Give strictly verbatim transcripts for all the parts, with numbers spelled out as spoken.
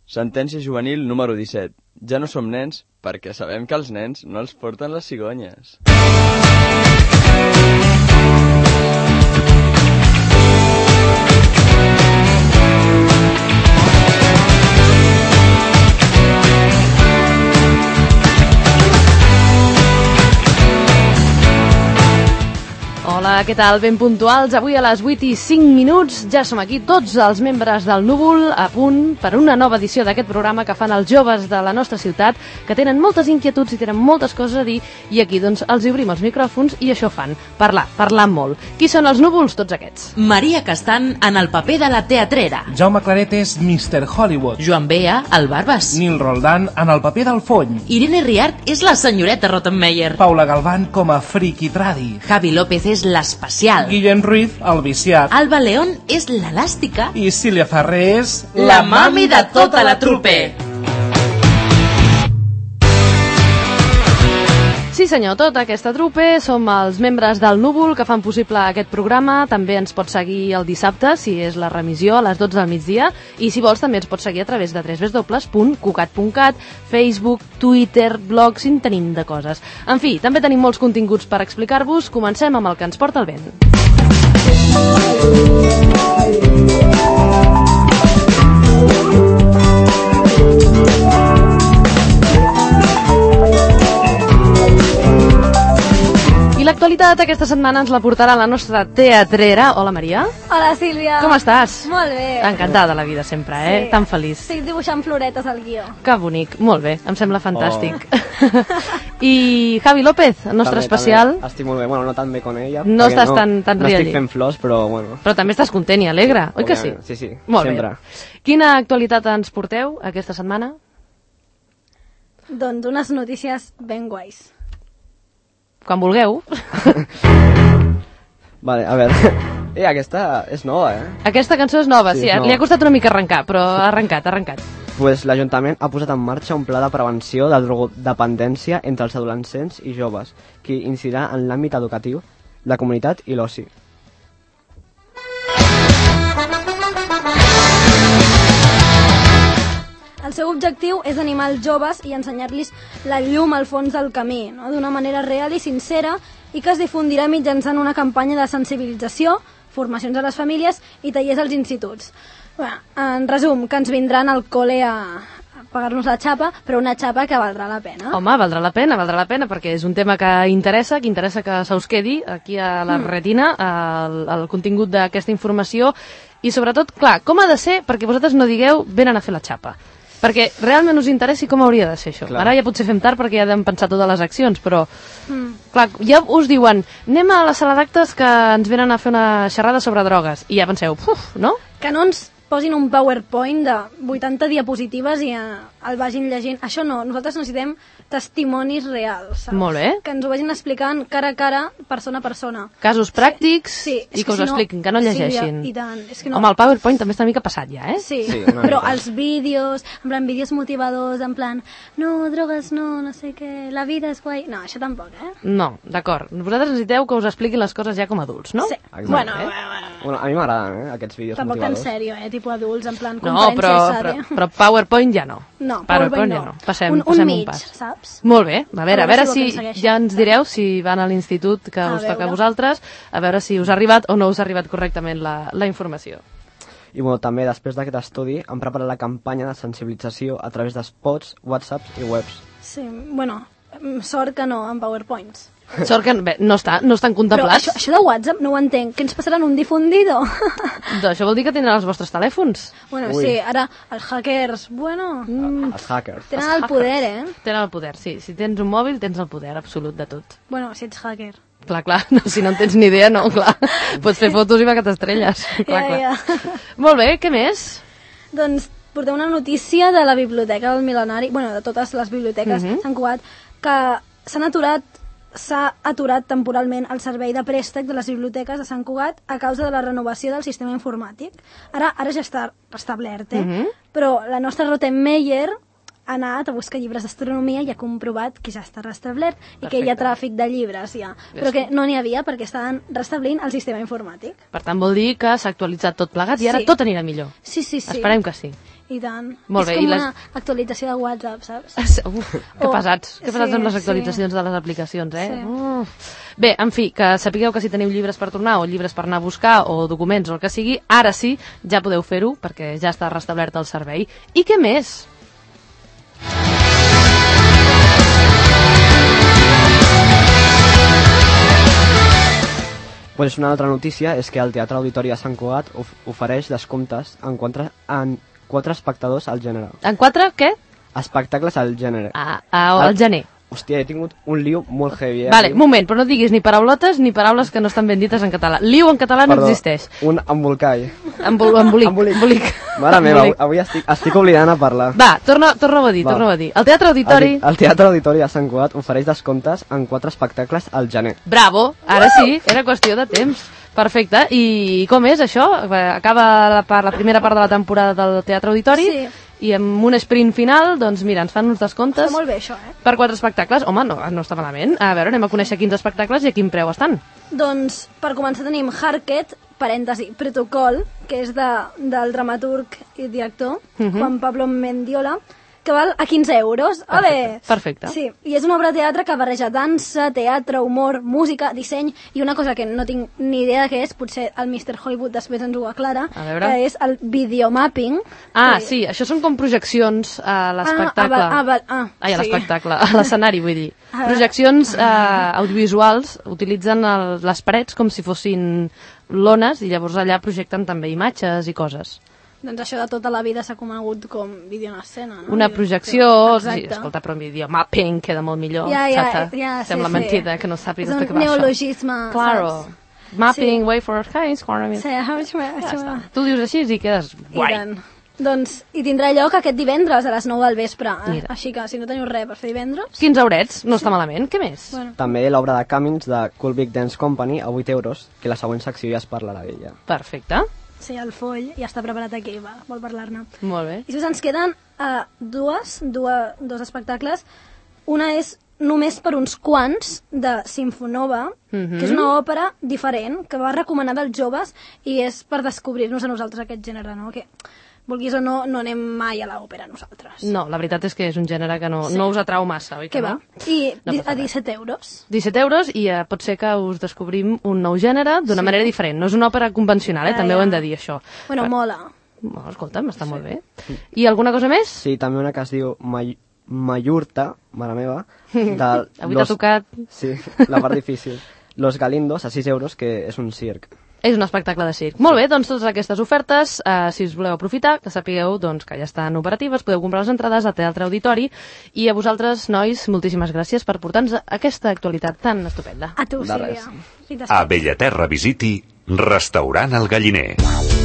Sentència juvenil número disset. Ja no som nens perquè sabem que els nens no els porten les cigonyes. Hola, què tal? Ben puntuals. Avui a les vuit i cinc minuts ja som aquí tots els membres del Núvol a punt per una nova edició d'aquest programa que fan els joves de la nostra ciutat, que tenen moltes inquietuds i tenen moltes coses a dir, i aquí doncs els obrim els micròfons i això fan, parlar, parlar molt. Qui són els núvols, tots aquests? Maria Castan en el paper de la teatrera. Jaume Claret és mister Hollywood. Joan Bea, el Barbas. Nil Roldán en el paper del Fony. Irene Riart és la senyoreta Rottenmeier. Paula Galván com a Friki Tradi. Javi López és l'especial. Guillem Ruiz, el viciat. Alba León és l'elàstica. I Sília Ferrer és... la mami de tota la trupe. Sí senyor, tota aquesta trupe, som els membres del Núvol que fan possible aquest programa. També ens pots seguir el dissabte, si és la remissió, a les dotze del migdia, i si vols també ens pots seguir a través de w w w punt cucat punt cat, Facebook, Twitter, blogs, en tenim de coses. En fi, també tenim molts continguts per explicar-vos. Comencem amb el que ens porta el vent. L'actualitat aquesta setmana ens la portarà la nostra teatrera. Hola, Maria. Hola, Sílvia. Com estàs? Molt bé. Encantada de la vida sempre, eh? Sí. Tan feliç. Estic dibuixant floretes al guió. Que bonic. Molt bé, em sembla fantàstic. Oh. I Javi López, el nostre també, especial. També. Estic molt bé, bueno, no tan bé con ella. No estàs no, tan, tan no riallí. estic fent flors, però bueno. Però també estàs content i alegre, oi que sí? Sí, sí, molt sempre. Bé. Quina actualitat ens porteu aquesta setmana? Doncs unes notícies ben guais. Quan vulgueu. Vale, a veure... Eh, aquesta és nova, eh? Aquesta cançó és nova, sí, sí és nova. Li ha costat una mica arrencar, però ha arrencat, ha arrencat. Pues l'Ajuntament ha posat en marxa un pla de prevenció de drogodependència entre els adolescents i joves, que incidirà en l'àmbit educatiu, la comunitat i l'oci. El seu objectiu és animar els joves i ensenyar-los la llum al fons del camí, no? D'una manera real i sincera, i que es difundirà mitjançant una campanya de sensibilització, formacions a les famílies i tallers als instituts. Bé, en resum, que ens vindran al col·le a, a pagar-nos la xapa, però una xapa que valdrà la pena. Home, valdrà la pena, valdrà la pena, perquè és un tema que interessa, que interessa que se us quedi aquí a la mm. retina, el, el contingut d'aquesta informació, i sobretot, clar, com ha de ser perquè vosaltres no digueu venen a fer la xapa. Perquè realment us interessi com hauria de ser això. Clar. Ara ja potser fem tard perquè ja hem pensat totes les accions, però mm. clar, ja us diuen anem a la sala d'actes que ens venen a fer una xerrada sobre drogues, i ja penseu, uf, no? Que no ens posin un PowerPoint de vuitanta diapositives i eh, el vagin llegint. Això no, nosaltres necessitem testimonis reals, saps? Molt bé. Que ens ho vagin explicant cara a cara, persona a persona. Casos pràctics, sí, i que, que us si expliquin, no, que no llegeixin. Sí, i tant. És que no... Home, el PowerPoint també està una mica passat ja, eh? Sí, sí però els vídeos, en plan vídeos motivadors, en plan no, drogues no, no sé què, la vida és guai... No, això tampoc, eh? No, d'acord. Vosaltres necessiteu que us expliquin les coses ja com a adults, no? Sí. Exacte. Bueno, eh? bueno, bueno, a mi m'agraden, eh, aquests vídeos tampoc motivadors. tan sèrio, eh? Tipus adults, en plan No, conferència però, sària. però, però PowerPoint ja no. No, PowerPoint, PowerPoint no. ja no. Passem, un, passem un un mig, pas. saps? Molt bé. A veure, a veure, a veure si, si ja ens direu si van a l'institut que a us veure. toca a vosaltres, a veure si us ha arribat o no us ha arribat correctament la, la informació. I bueno, també després d'aquest estudi han preparat la campanya de sensibilització a través d'espots, whatsapps i webs. Sí, bueno, sort que no, en PowerPoints. Sort que bé, no, està, no estan Però contemplats. això, això de WhatsApp no ho entenc. Què ens passaran un difundido? Doncs això vol dir que tenen els vostres telèfons. Bueno, Ui. sí, ara els hackers, bueno, Mm, Els hackers. tenen el poder, eh? tenen el poder, sí. Si tens un mòbil, tens el poder absolut de tot. Bueno, si ets hacker. Clar, clar, no, si no en tens ni idea, no, clar. Pots fer fotos i va que t'estrelles. Clar, Ja, clar. ja. Molt bé, què més? Doncs porteu una notícia de la biblioteca del Mil·lenari, bueno, de totes les biblioteques Mhm. Sant Cugat, que s'han aturat s'ha aturat temporalment el servei de préstec de les biblioteques de Sant Cugat a causa de la renovació del sistema informàtic. Ara ara ja està restablert, eh? Mhm. Però la nostra Rottenmeier ha anat a buscar llibres d'astronomia i ha comprovat que ja està restablert i que hi ha tràfic de llibres ja, però que no n'hi havia perquè estaven restablint el sistema informàtic. Per tant, vol dir que s'ha actualitzat tot plegat i ara Sí. tot anirà millor. Sí, sí, sí. Esperem que sí. I tant. Molt bé, és i com les- una actualització de WhatsApp, saps? Uf, que Oh, pesats, que pesats sí, amb les sí. actualitzacions de les aplicacions, eh? Sí. Uf. Bé, en fi, que sapigueu que si teniu llibres per tornar o llibres per anar a buscar o documents o el que sigui, ara sí, ja podeu fer-ho perquè ja està restablert el servei. I què més? Pues una altra notícia és que el Teatre Auditori de Sant Cugat of ofereix descomptes en quatre, en quatre espectadors al gènere. En quatre, què? Espectacles al gènere. Ah, ah, al gener. Hòstia, he tingut un liu molt heavy. Eh, Vale, aquí. moment, però no diguis ni paraulotes ni paraules que no estan ben dites en català. Liu en català no Perdó, existeix. un embolcall. Embol embolic. Embolic. embolic. Mare meva, avui, Embolic. avui estic, estic oblidant a parlar. Va, torna, torna a dir, Va. torna a dir. El Teatre Auditori... El, el Teatre Auditori de Sant Cugat ofereix descomptes en quatre espectacles al gener. Bravo, ara sí, era qüestió de temps. Perfecte, i com és això? Acaba la, part, la primera part de la temporada del Teatre Auditori Sí. i amb un sprint final, doncs mira, ens fan uns descomptes Està molt bé, això, eh? per quatre espectacles. Home, no, no està malament. A veure, anem a conèixer quins espectacles i a quin preu estan. Doncs, per començar, tenim Harket, parèntesi, protocol, que és de, del dramaturg i director, Juan Pablo Mendiola, que val a quinze euros. Ole! Perfecte. Sí, i és una obra de teatre que barreja dansa, teatre, humor, música, disseny, i una cosa que no tinc ni idea de què és, potser el mister Hollywood després ens ho aclara, A veure. que és el videomapping. Ah, que- sí, això són com projeccions a l'espectacle. Ah, ah, val, ah, Ai, a sí. l'espectacle, a l'escenari, vull dir. Ah. Projeccions eh, audiovisuals utilitzen el, les parets com si fossin lones i llavors allà projecten també imatges i coses. Doncs això de tota la vida s'ha conegut com vídeo en escena, no? Una Vídeo- projecció, sí, Exacte. escolta, però un vídeo mapping queda molt millor. Ja, ja, xata. ja, sí, Sembla sí. mentida que no sàpigues És de un què va això. neologisme, Claro. saps? Mapping, Sí. way for high score. Sí, Ja està. Tu dius així i quedes I guai. tant. Doncs, i tindrà lloc aquest divendres a les nou del vespre. Eh? Mira. Així que, si no teniu res per fer divendres... quinze eurets, no està malament. Què més? Bueno, També l'obra de Camins de Cool Big Dance Company a vuit euros, que la següent secció ja es parlarà d'ella. Perfecte. sí, el Foll ja està preparat aquí, va, vol parlar-ne. Molt bé. I després ens queden uh, dues, dues, dos espectacles. Una és només per uns quants, de Sinfonova, Mhm. que és una òpera diferent, que va recomanada als joves i és per descobrir-nos a nosaltres aquest gènere, no? Que, vulguis o no, no anem mai a l'òpera nosaltres. No, la veritat és que és un gènere que no, Sí. no us atrau massa, oi que Què va? no? I No di- passa a res. disset euros. disset euros i eh, pot ser que us descobrim un nou gènere d'una manera diferent. No és una òpera convencional, eh? Ja, també ja. ho hem de dir, això. Bueno, Però- mola. Bueno, escolta'm, està molt bé. I alguna cosa més? Sí, també una que es diu May Mayurta, mare meva, de Avui t'ha tocat... Sí, la part difícil. Los Galindos, a sis euros, que és un circ. És un espectacle de circ. Molt bé, doncs totes aquestes ofertes, eh, si us voleu aprofitar, que sapigueu doncs, que ja estan operatives, podeu comprar les entrades a Teatre Auditori i a vosaltres, nois, moltíssimes gràcies per portar-nos aquesta actualitat tan estupenda. A tu, De Sílvia. res. I t'esperem. A Bellaterra visiti Restaurant El Galliner.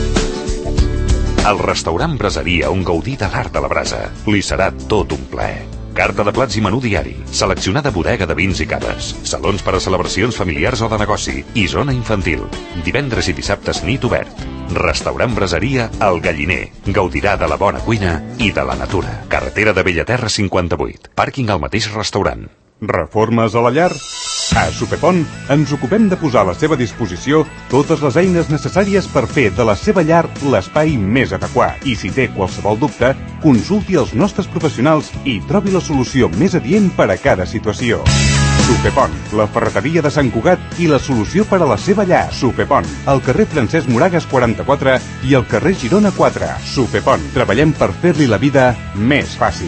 El restaurant Braseria on gaudir de l'art de la brasa. Li serà tot un plaer. Carta de plats i menú diari, seleccionada bodega de vins i caves, salons per a celebracions familiars o de negoci i zona infantil. Divendres i dissabtes nit obert. Restaurant Braseria El Galliner. Gaudirà de la bona cuina i de la natura. Carretera de Bellaterra cinquanta-vuit. Pàrquing al mateix restaurant. Reformes a la llar? A Supepont ens ocupem de posar a la seva disposició totes les eines necessàries per fer de la seva llar l'espai més adequat. I si té qualsevol dubte, consulti els nostres professionals i trobi la solució més adient per a cada situació. Supepont, la ferreteria de Sant Cugat i la solució per a la seva llar. Supepont, al carrer Francesc Moragas quaranta-quatre i al carrer Girona quatre. Supepont, treballem per fer-li la vida més fàcil.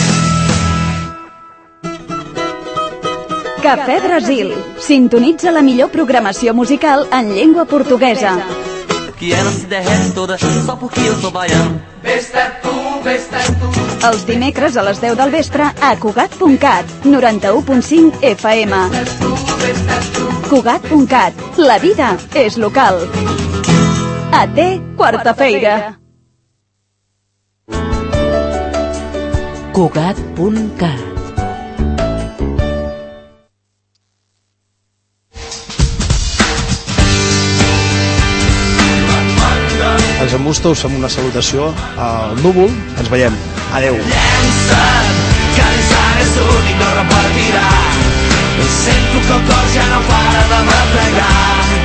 Cafè Brasil. Sintonitza la millor programació musical en llengua portuguesa. Que ela se derrete toda só porque eu sou baiano. Els dimecres a les deu del vespre a Cugat punt cat, noranta-u punt cinc F M. Cugat punt cat. La vida és local. A té quarta-feira. Cugat punt cat. Els embustos amb una salutació al núvol. Ens veiem. Adeu. passat, que l'instant és únic, no repetirà. Sento que el cor ja no para de bategar.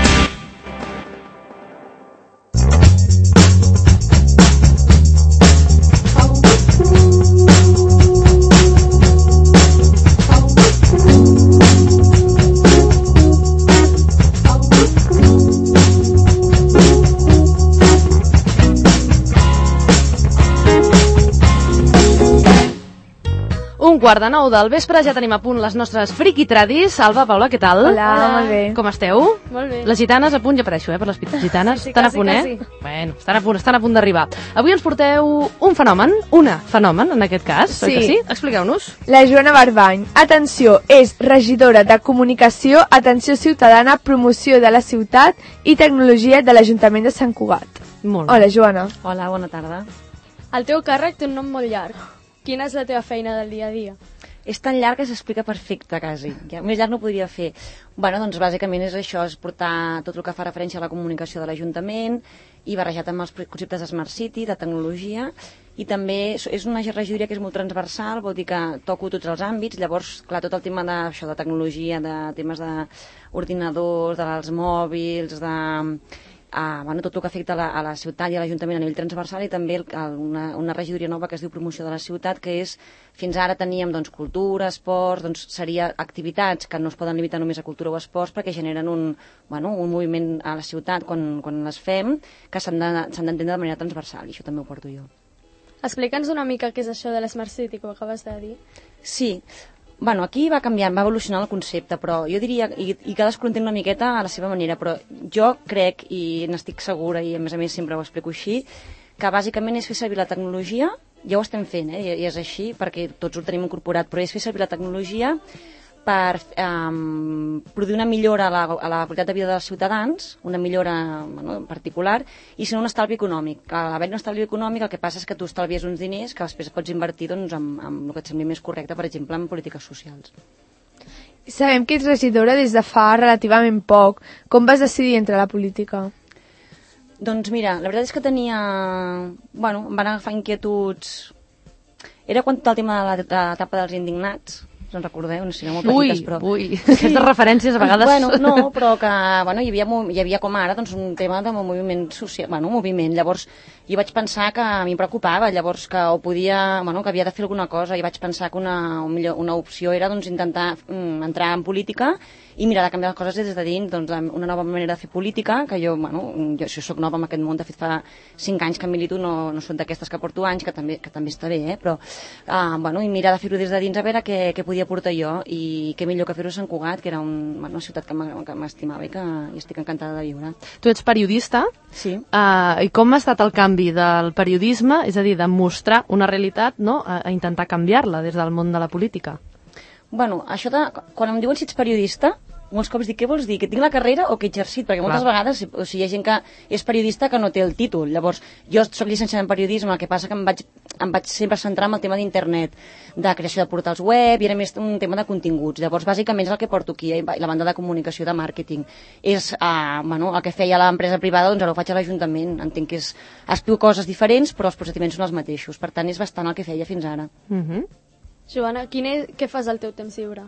Un quart de nou del vespre, ja tenim a punt les nostres friki tradis. Alba, Paula, què tal? Hola, Hola. molt bé. Com esteu? Molt bé. Les gitanes a punt, ja apareixo, eh, per les gitanes. Sí, sí, estan quasi, a punt, eh? quasi. Bueno, estan a punt, estan a punt d'arribar. Avui ens porteu un fenomen, una fenomen, en aquest cas, Sí. oi que sí? Expliqueu-nos. La Joana Barbany. Atenció, és regidora de Comunicació, Atenció Ciutadana, Promoció de la Ciutat i Tecnologia de l'Ajuntament de Sant Cugat. Molt bé. Hola, Joana. Hola, bona tarda. El teu càrrec té un nom molt llarg. Quina és la teva feina del dia a dia? És tan llarg que s'explica perfecte, quasi. Ja, més llarg no podria fer. Bueno, doncs bàsicament és això, és portar tot el que fa referència a la comunicació de l'Ajuntament i barrejat amb els conceptes de Smart City, de tecnologia, i també és una regidoria que és molt transversal, vol dir que toco tots els àmbits, llavors, clar, tot el tema de, això, de tecnologia, de temes d'ordinadors, dels mòbils, de... Uh, bueno, tot el que afecta a la, a la ciutat i a l'Ajuntament a nivell transversal, i també el, el, una, una regidoria nova que es diu Promoció de la Ciutat, que és, fins ara teníem doncs, cultura, esports, doncs seria activitats que no es poden limitar només a cultura o esports perquè generen un, bueno, un moviment a la ciutat quan, quan les fem que s'han d'entendre de, de manera transversal, i això també ho porto jo. Explica'ns una mica què és això de l'Smart City que ho acabes de dir. Sí, bueno, aquí va canviant, va evolucionar el concepte, però jo diria, i, i cadascú entén una miqueta a la seva manera, però jo crec, i n'estic segura, i a més a més sempre ho explico així, que bàsicament és fer servir la tecnologia, ja ho estem fent, eh, i és així, perquè tots ho tenim incorporat, però és fer servir la tecnologia per um, produir una millora a la, a la qualitat de vida dels ciutadans, una millora bueno, en particular, i si no un estalvi econòmic. A l'haver un estalvi econòmic el que passa és que tu estalvies uns diners que després pots invertir doncs, en, en el que et sembli més correcte, per exemple, en polítiques socials. Sabem que ets regidora des de fa relativament poc. Com vas decidir entrar a la política? Doncs mira, la veritat és que tenia... Bueno, em van agafar inquietuds... Era quan tot el tema de l'etapa dels indignats, us en recordeu? No sé, molt petites, ui, però... Ui, aquestes referències a vegades... Bueno, no, però que bueno, hi, havia, hi havia com ara doncs, un tema de moviment social, bueno, un moviment, llavors jo vaig pensar que a mi em preocupava, llavors que ho podia, bueno, que havia de fer alguna cosa, i vaig pensar que una, millor, una opció era doncs, intentar mm, entrar en política i mirar de canviar les coses des de dins, doncs, una nova manera de fer política, que jo, bueno, jo, jo soc nova en aquest món, de fet fa cinc anys que milito, no, no són d'aquestes que porto anys, que també, que també està bé, eh? Però, uh, bueno, i mirar de fer-ho des de dins a veure què, què podia portar jo, i què millor que fer-ho a Sant Cugat, que era un, bueno, una ciutat que m'estimava i que i estic encantada de viure. Tu ets periodista? Sí. Uh, I com ha estat el canvi del periodisme, és a dir, de mostrar una realitat, no?, a, a intentar canviar-la des del món de la política? Bueno, això de... Quan em diuen si ets periodista, molts cops dic, què vols dir? Que tinc la carrera o que he exercit? Perquè moltes Clar. vegades o sigui, hi ha gent que és periodista que no té el títol. Llavors, jo soc llicenciada en periodisme, el que passa que em vaig, em vaig sempre centrar en el tema d'internet, de creació de portals web, i era més un tema de continguts. Llavors, bàsicament és el que porto aquí, eh? La banda de comunicació, de màrqueting. És, uh, bueno, el que feia l'empresa privada, doncs ara ho faig a l'Ajuntament. Entenc que és, explico coses diferents, però els procediments són els mateixos. Per tant, és bastant el que feia fins ara. Uh -huh. Joana, quin és, què fas al teu temps lliure?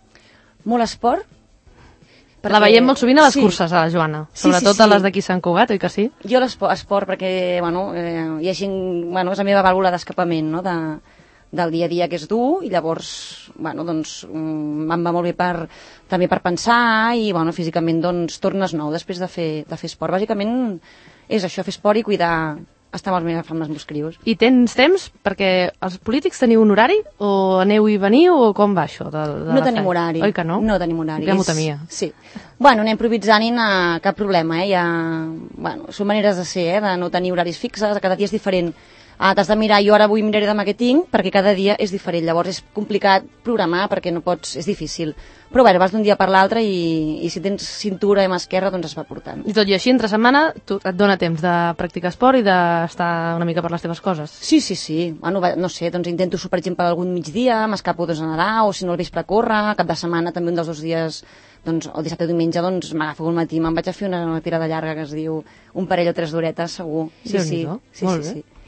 Molt esport. Perquè... La veiem molt sovint a les sí. curses, a la Joana. Sobretot sí, sí, sí. a les d'aquí Sant Cugat, oi que sí? Jo l'esport, esport, perquè, bueno, eh, hi ha gent... Bueno, és la meva vàlvula d'escapament, no?, de, del dia a dia, que és dur, i llavors, bueno, doncs, em va molt bé per, també per pensar, i, bueno, físicament, doncs, tornes nou després de fer, de fer esport. Bàsicament és això, fer esport i cuidar... estar amb els meus, amb els meus crios. I tens temps? Perquè els polítics teniu un horari? O aneu i veniu? O com va això? De, de no tenim horari. Oi que no? No tenim horari. Ja m'ho temia. Sí. Bueno, anem improvisant i no, cap problema, eh? Ja, bueno, són maneres de ser, eh? De no tenir horaris fixes, cada dia és diferent. Ah, t'has de mirar, jo ara avui miraré demà què tinc, perquè cada dia és diferent. Llavors és complicat programar perquè no pots, és difícil. Però bueno, vas d'un dia per l'altre i, i si tens cintura i mà esquerra, doncs es va portant. I tot i així, entre setmana, tu, et dona temps de practicar esport i d'estar una mica per les teves coses? Sí, sí, sí. Bueno, no sé, doncs intento, per exemple, algun migdia, m'escapo doncs, a nedar, o si no al vespre a córrer, cap de setmana també un dels dos dies, doncs, el dissabte o diumenge, doncs m'agafo al matí, me'n vaig a fer una, una tirada llarga que es diu un parell o tres d'horetes, segur. Sí, sí, sí, sí, Molt sí, bé. sí.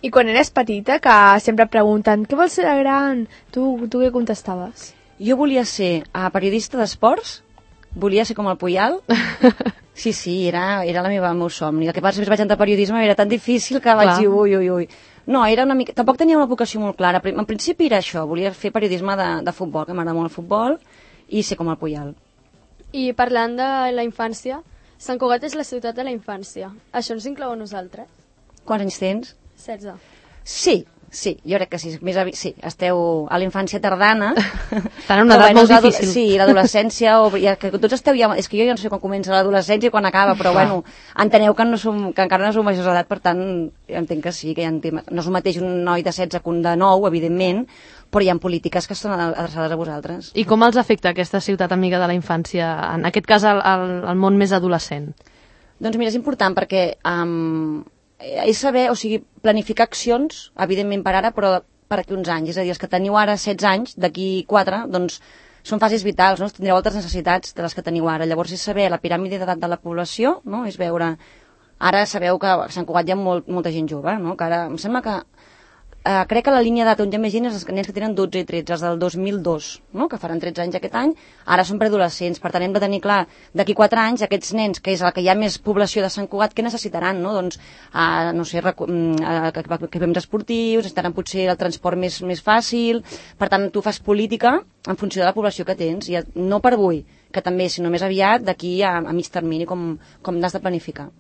I quan eres petita, que sempre pregunten què vols ser de gran, tu, tu què contestaves? Jo volia ser uh, periodista d'esports, volia ser com el Puyal. Sí, sí, era, era la meva, el meu somni. El que passa és que vaig entrar a periodisme era tan difícil que vaig dir ui, ui, ui. No, era una mica... Tampoc tenia una vocació molt clara. En principi era això, volia fer periodisme de, de futbol, que m'agrada molt el futbol, i ser com el Puyal. I parlant de la infància, Sant Cugat és la ciutat de la infància. Això ens inclou a nosaltres? Quants anys tens? setze. Sí, sí, jo crec que sí. Més avi... Sí, esteu a la infància tardana. Estan en una edat molt difícil. Sí, l'adolescència, o... ja, que tots esteu ja... És que jo ja no sé quan comença l'adolescència i quan acaba, però bueno, enteneu que, no som, que encara no som majors d'edat, per tant, entenc que sí, que hi ha temes. No és el mateix un noi de setze que un de nou, evidentment, però hi ha polítiques que estan adreçades a vosaltres. I com els afecta aquesta ciutat amiga de la infància, en aquest cas al, al, al món més adolescent? Doncs mira, és important perquè um, és saber, o sigui, planificar accions, evidentment per ara, però per aquí uns anys. És a dir, els que teniu ara setze anys, d'aquí quatre, doncs són fases vitals, no? Tindreu altres necessitats de les que teniu ara. Llavors és saber la piràmide d'edat de la població, no? És veure... Ara sabeu que a Sant Cugat hi ha molt, molta gent jove, no? Que ara em sembla que Uh, crec que la línia d'edat on hi ha més gent és els nens que tenen dotze i tretze, els del dos mil dos, no? Que faran tretze anys aquest any, ara són preadolescents, per tant hem de tenir clar d'aquí quatre anys aquests nens, que és el que hi ha més població de Sant Cugat, què necessitaran, no? Doncs, uh, no sé, uh, equipaments esportius, necessitaran potser el transport més, més fàcil, per tant tu fas política en funció de la població que tens, i no per avui, que també, sinó més aviat d'aquí a, a mig termini, com, com n'has de planificar.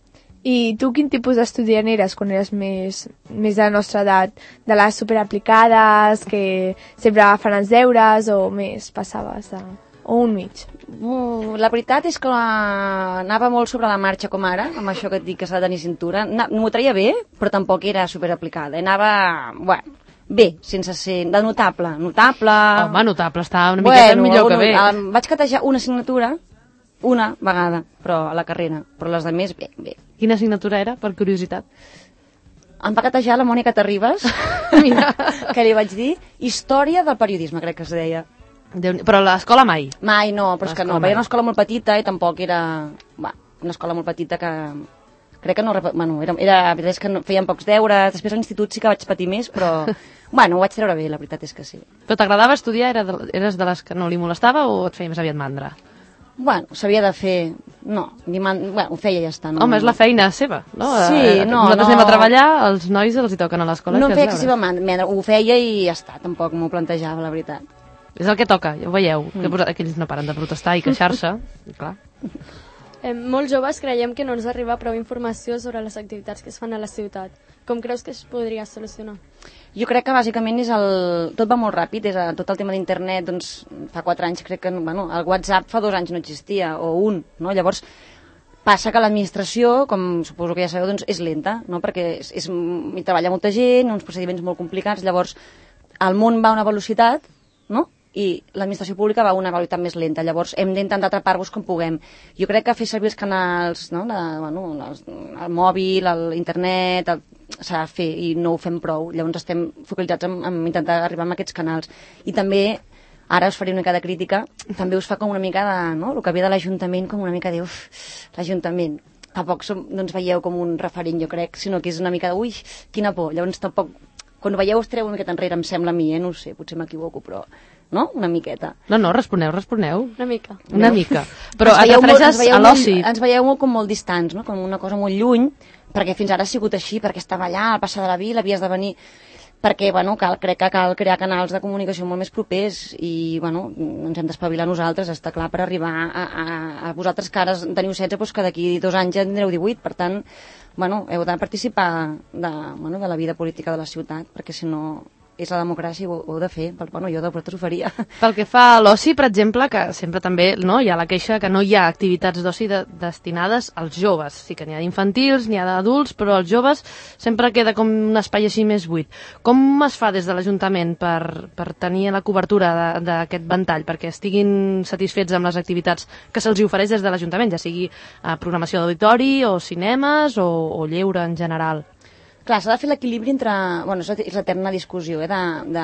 I tu quin tipus d'estudiant eres quan eres més, més de la nostra edat? De les superaplicades, que sempre fan els deures, o més passaves de... o un mig? Uh, la veritat és que la... anava molt sobre la marxa com ara, amb això que et dic que s'ha de tenir cintura. M'ho traia bé, però tampoc era superaplicada. Anava, bueno, bé, sense ser... de notable, notable... Home, notable, està una miqueta bueno, millor que bé. Um, vaig catejar una assignatura, una vegada, però a la carrera, però les de més, bé, bé. Quina assignatura era, per curiositat? Em va catejar la Mònica Terribas, que li vaig dir, Història del periodisme, crec que es deia. Déu, però a l'escola mai? Mai, no, però és que no, era una escola molt petita i tampoc era... Va, una escola molt petita que... Crec que no... Bueno, era, era, la veritat és que no, feien pocs deures, després a l'institut sí que vaig patir més, però... Bueno, ho vaig treure bé, la veritat és que sí. Però t'agradava estudiar? Era de, eres de les que no li molestava o et feia més aviat mandra? Bueno, s'havia de fer... No, ni man... bueno, ho feia i ja està. No? Home, és la feina seva, no? Sí, no, Nosaltres no... anem a treballar, els nois els hi toquen a l'escola. No feia excessiva mandra, ho feia i ja està, tampoc m'ho plantejava, la veritat. És el que toca, ja ho veieu, mm. que, que ells no paren de protestar i queixar-se, clar. Eh, molts joves creiem que no ens arriba prou informació sobre les activitats que es fan a la ciutat. Com creus que es podria solucionar? Jo crec que bàsicament és el... tot va molt ràpid, és a... tot el tema d'internet, doncs fa quatre anys crec que, bueno, el WhatsApp fa dos anys no existia, o un, no? Llavors passa que l'administració, com suposo que ja sabeu, doncs és lenta, no? Perquè és, és... hi treballa molta gent, uns procediments molt complicats, llavors el món va a una velocitat, no? I l'administració pública va a una velocitat més lenta, llavors hem d'intentar atrapar-vos com puguem. Jo crec que fer servir els canals, no? La, bueno, els, el mòbil, l'internet, el, s'ha de fer i no ho fem prou, llavors estem focalitzats en, en intentar arribar a aquests canals. I també, ara us faré una mica de crítica, també us fa com una mica de, no? El que ve de l'Ajuntament, com una mica de, uf, l'Ajuntament. Tampoc som, no ens veieu com un referent, jo crec, sinó que és una mica de, ui, quina por, llavors tampoc, quan ho veieu us treu una miqueta enrere, em sembla a mi, eh? No ho sé, potser m'equivoco, però... No? Una miqueta. No, no, responeu, responeu. Una mica. Una mica. Però et refereixes a l'oci. Ens veieu molt com molt distants, no? Com una cosa molt lluny, perquè fins ara ha sigut així, perquè estava allà, al passar de la vila, havies de venir... Perquè, bueno, cal, crec que cal crear canals de comunicació molt més propers i, bueno, ens hem d'espavilar nosaltres, està clar, per arribar a, a, a vosaltres que ara teniu setze, doncs que d'aquí dos anys ja tindreu divuit, per tant, bueno, heu de participar de, bueno, de la vida política de la ciutat, perquè si no... és la democràcia, ho, ho heu de fer. Bueno, jo de vosaltres ho faria. Pel que fa a l'oci, per exemple, que sempre també no, hi ha la queixa que no hi ha activitats d'oci de, destinades als joves. Sí que n'hi ha d'infantils, n'hi ha d'adults, però als joves sempre queda com un espai així més buit. Com es fa des de l'Ajuntament per, per tenir la cobertura d'aquest ventall, perquè estiguin satisfets amb les activitats que se'ls ofereix des de l'Ajuntament, ja sigui eh, programació d'auditori o cinemes o, o lleure en general? Clar, s'ha de fer l'equilibri entre... Bueno, és l'eterna discussió, eh, de, de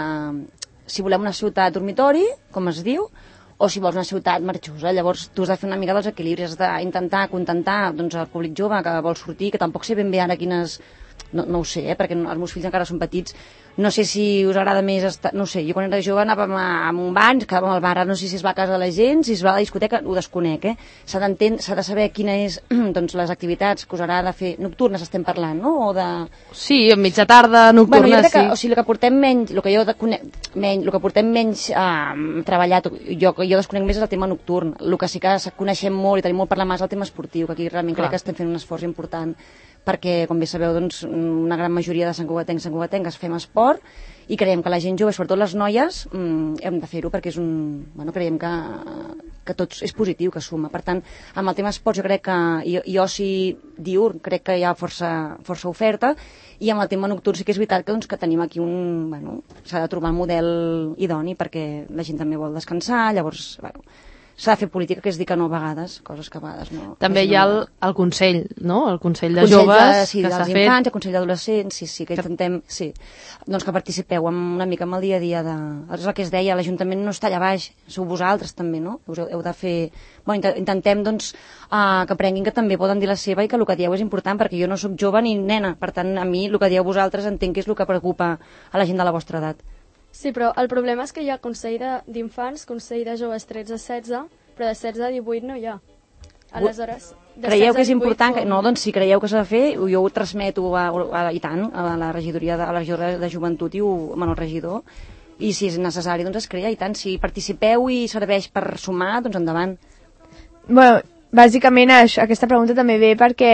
si volem una ciutat dormitori, com es diu, o si vols una ciutat marxosa. Llavors, tu has de fer una mica dels equilibris, has d'intentar acontentar doncs, el públic jove que vol sortir, que tampoc sé ben bé ara quines, no, no ho sé, eh, perquè els meus fills encara són petits, no sé si us agrada més estar, no sé, jo quan era jove anàvem a, a un bar, ens quedàvem al bar, no sé si es va a casa de la gent, si es va a la discoteca, ho desconec, eh? S'ha d'entendre, s'ha de saber quina és, doncs, les activitats que us agrada fer, nocturnes estem parlant, no? O de... Sí, a mitja tarda, nocturnes, bueno, jo crec que, sí. o sigui, el que portem menys, el que jo conec, menys, el que portem menys uh, treballat, jo, jo desconec més és el tema nocturn, el que sí que coneixem molt i tenim molt per la mà és el tema esportiu, que aquí realment Clar. crec que estem fent un esforç important, perquè, com bé sabeu, doncs, una gran majoria de santcugatencs i santcugatenques fem esport i creiem que la gent jove, sobretot les noies, mm, hem de fer-ho perquè és un... Bueno, creiem que, que tot és positiu, que suma. Per tant, amb el tema esports jo crec que... I, i oci diurn crec que hi ha força, força oferta i amb el tema nocturn sí que és veritat que, doncs, que tenim aquí un... Bueno, s'ha de trobar un model idoni perquè la gent també vol descansar, llavors... Bueno, s'ha de fer política, que és dir que no a vegades, coses que a vegades no... També hi ha el, el Consell, no? El Consell de Consell Joves, de, sí, que s'ha fet... fet... infants, el Consell d'Adolescents, sí, sí, que intentem... Sí. Doncs que participeu amb una mica amb el dia a dia de... És el que es deia, l'Ajuntament no està allà baix, sou vosaltres també, no? Us heu, heu de fer... Bueno, intentem, doncs, uh, que aprenguin que també poden dir la seva i que el que dieu és important, perquè jo no sóc jove ni nena, per tant, a mi el que dieu vosaltres entenc que és el que preocupa a la gent de la vostra edat. Sí, però el problema és que hi ha Consell d'infants, Consell de joves tretze a setze, però de setze a divuit no hi ha. Aleshores, creieu que és important? Que... No, doncs si creieu que s'ha de fer, jo ho transmeto a, a, i tant a la regidoria de, a la regidoria de joventut i ho, bueno, el regidor, i si és necessari doncs es crea, i tant, si participeu i serveix per sumar, doncs endavant. Bueno, bàsicament això, aquesta pregunta també ve perquè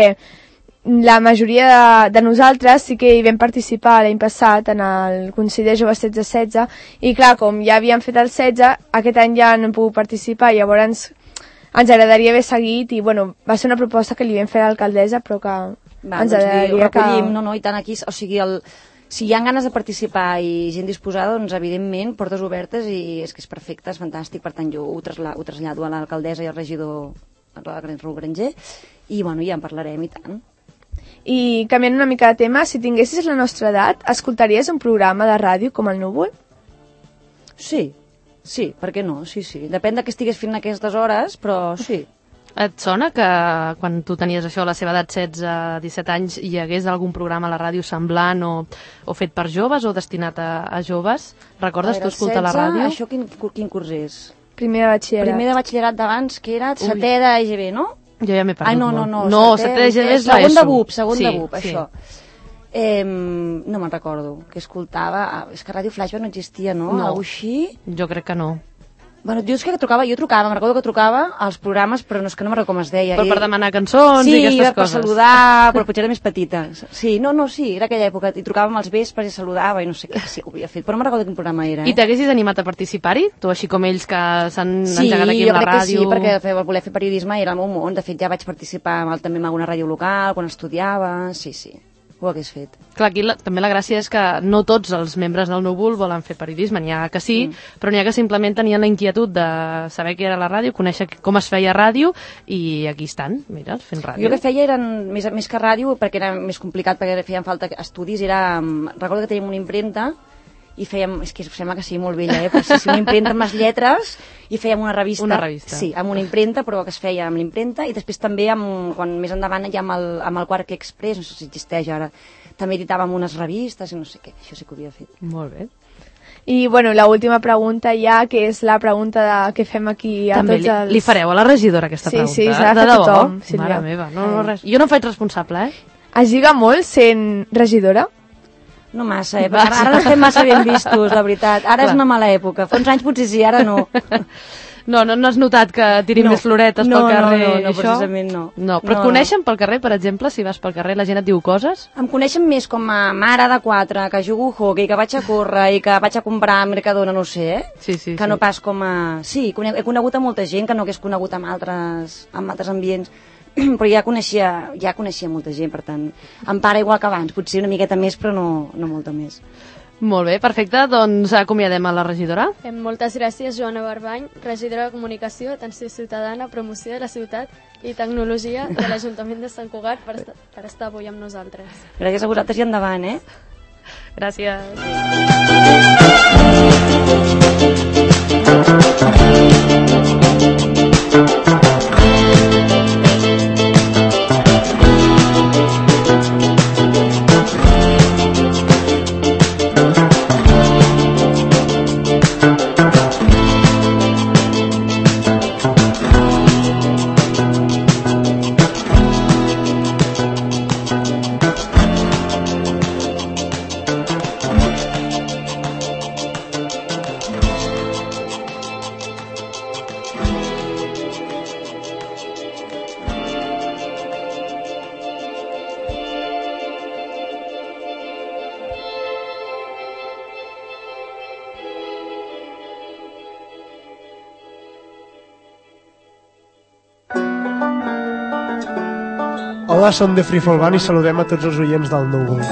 la majoria de, de nosaltres sí que hi vam participar l'any passat en el Consell de Joves setze a setze i clar, com ja havíem fet el setze, aquest any ja no hem pogut participar i llavors ens, ens agradaria haver seguit i bueno, va ser una proposta que li vam fer a l'alcaldessa però que va, ens doncs agradaria que... No, no, i tant aquí, o sigui, el, si hi ha ganes de participar i gent disposada, doncs evidentment, portes obertes i és que és perfecte, és fantàstic, per tant jo ho, trasla, ho trasllado a l'alcaldessa i al regidor Raül Granger i bueno, ja en parlarem i tant. I canviant una mica de tema, si tinguessis la nostra edat, escoltaries un programa de ràdio com el Núvol? Sí, sí, per què no? Sí, sí. Depèn de què estigués fent aquestes hores, però sí. Et sona que quan tu tenies això a la seva edat, setze a disset anys, hi hagués algun programa a la ràdio semblant o, o fet per joves o destinat a, a joves? Recordes tu escoltar la ràdio? Això quin, quin curs és? Primer de batxillerat. Primer de batxillerat d'abans, que era setè de E G B, no? Jo ja m'he perdut ah, no, no, no, no, setè de G B és segon l'ESO. de B U P, segon sí, de B U P, sí. això. Eh, no me'n recordo, que escoltava... Ah, és que Ràdio Flashback no existia, no? No, Algo així? Jo crec que no. Bueno, jo és que trucava, jo trucava, me'n recordo que trucava als programes, però no és que no me'n recordo com es deia. Però per demanar cançons sí, i aquestes per coses. Sí, per saludar, però potser era més petita. Sí, no, no, sí, era aquella època, i trucàvem als vespres i saludava i no sé què, sí que ho havia fet, però no me'n recordo quin programa era. Eh? I t'haguessis animat a participar-hi? Tu, així com ells que s'han sí, engegat aquí amb la ràdio? Sí, jo crec que sí, perquè fer, voler fer periodisme era el meu món. De fet, ja vaig participar amb, també en alguna ràdio local, quan estudiava, sí, sí. Ho hagués fet. Clar, aquí la, també la gràcia és que no tots els membres del Núvol volen fer periodisme, n'hi ha que sí, mm. però n'hi ha que simplement tenien la inquietud de saber què era la ràdio, conèixer com es feia ràdio, i aquí estan, mira, fent ràdio. Jo el que feia eren, més, més que ràdio, perquè era més complicat, perquè feien falta estudis, era, recordo que teníem una impremta, i fèiem, és que sembla que sigui molt vella, eh? Però sí, sí, una impremta amb les lletres i fèiem una revista. Una revista. Sí, amb una impremta, però que es feia amb l'impremta, i després també, amb, quan més endavant, ja amb el, amb el Quark Express, no sé si existeix ara, també editàvem unes revistes i no sé què, això sí que ho havia fet. Molt bé. I, bueno, la última pregunta ja, que és la pregunta de, que fem aquí a també tots els... Li, li fareu a la regidora aquesta sí, pregunta? Sí, sí, s'ha de fer tothom, Sílvia. Mare meva, no, no, res. Jo no em faig responsable, eh? Es lliga molt sent regidora? No massa, eh? Ara, ara no estem massa ben vistos, la veritat. Ara Clar. És una mala època. Fa uns anys potser sí, ara no. No, no, no has notat que tirin no. més floretes no, pel carrer? No, no, no, això? precisament no. No, però no. Et coneixen pel carrer, per exemple, si vas pel carrer la gent et diu coses? Em coneixen més com a mare de quatre, que jugo hockey, que vaig a córrer i que vaig a comprar a Mercadona, no sé, eh? Sí, sí, que sí. no pas com a... Sí, he conegut a molta gent que no hagués conegut en altres, en altres ambients, però ja coneixia, ja coneixia molta gent, per tant, em para igual que abans, potser una miqueta més, però no, no molta més. Molt bé, perfecte, doncs acomiadem a la regidora. Moltes gràcies, Joana Barbany, regidora de Comunicació, Atenció Ciutadana, Promoció de la Ciutat i Tecnologia de l'Ajuntament de Sant Cugat per, estar, per estar avui amb nosaltres. Gràcies a vosaltres i endavant, eh? Gràcies. Hola, som de Free Fall Band i saludem a tots els oients del Núvol.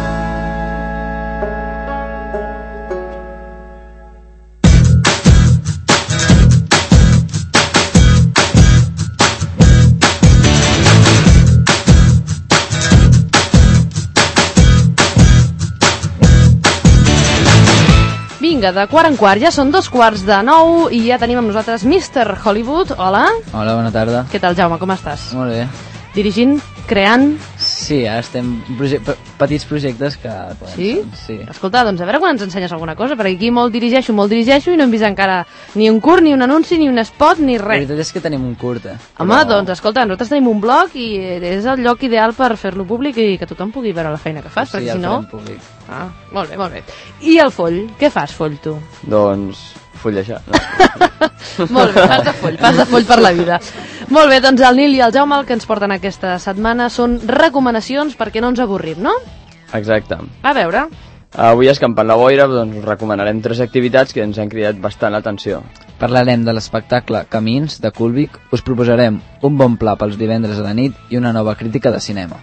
Vinga, de quart en quart, ja són dos quarts de nou i ja tenim amb nosaltres mister Hollywood. Hola. Hola, bona tarda. Què tal, Jaume, com estàs? Molt bé. Dirigint, creant... Sí, ara estem proje petits projectes que... Sí? Sí. Escolta, doncs a veure quan ens ensenyes alguna cosa, perquè aquí molt dirigeixo, molt dirigeixo i no hem vist encara ni un curt, ni un anunci, ni un spot, ni res. La veritat és que tenim un curt, eh? Home, però... doncs escolta, nosaltres tenim un blog i és el lloc ideal per fer-lo públic i que tothom pugui veure la feina que fas, sí, perquè ja si no... farem públic. Ah, molt bé, molt bé. I el Foll? Què fas, Foll, tu? Doncs fullejar. No. Molt bé, fas de Foll, fas de Foll per la vida. Molt bé, doncs el Nil i el Jaume el que ens porten aquesta setmana són recomanacions perquè no ens avorrim, no? Exacte. A veure. Avui, escampant la boira, doncs us recomanarem tres activitats que ens han cridat bastant l'atenció. Parlarem de l'espectacle Camins, de Kubrick, us proposarem un bon pla pels divendres a la nit i una nova crítica de cinema.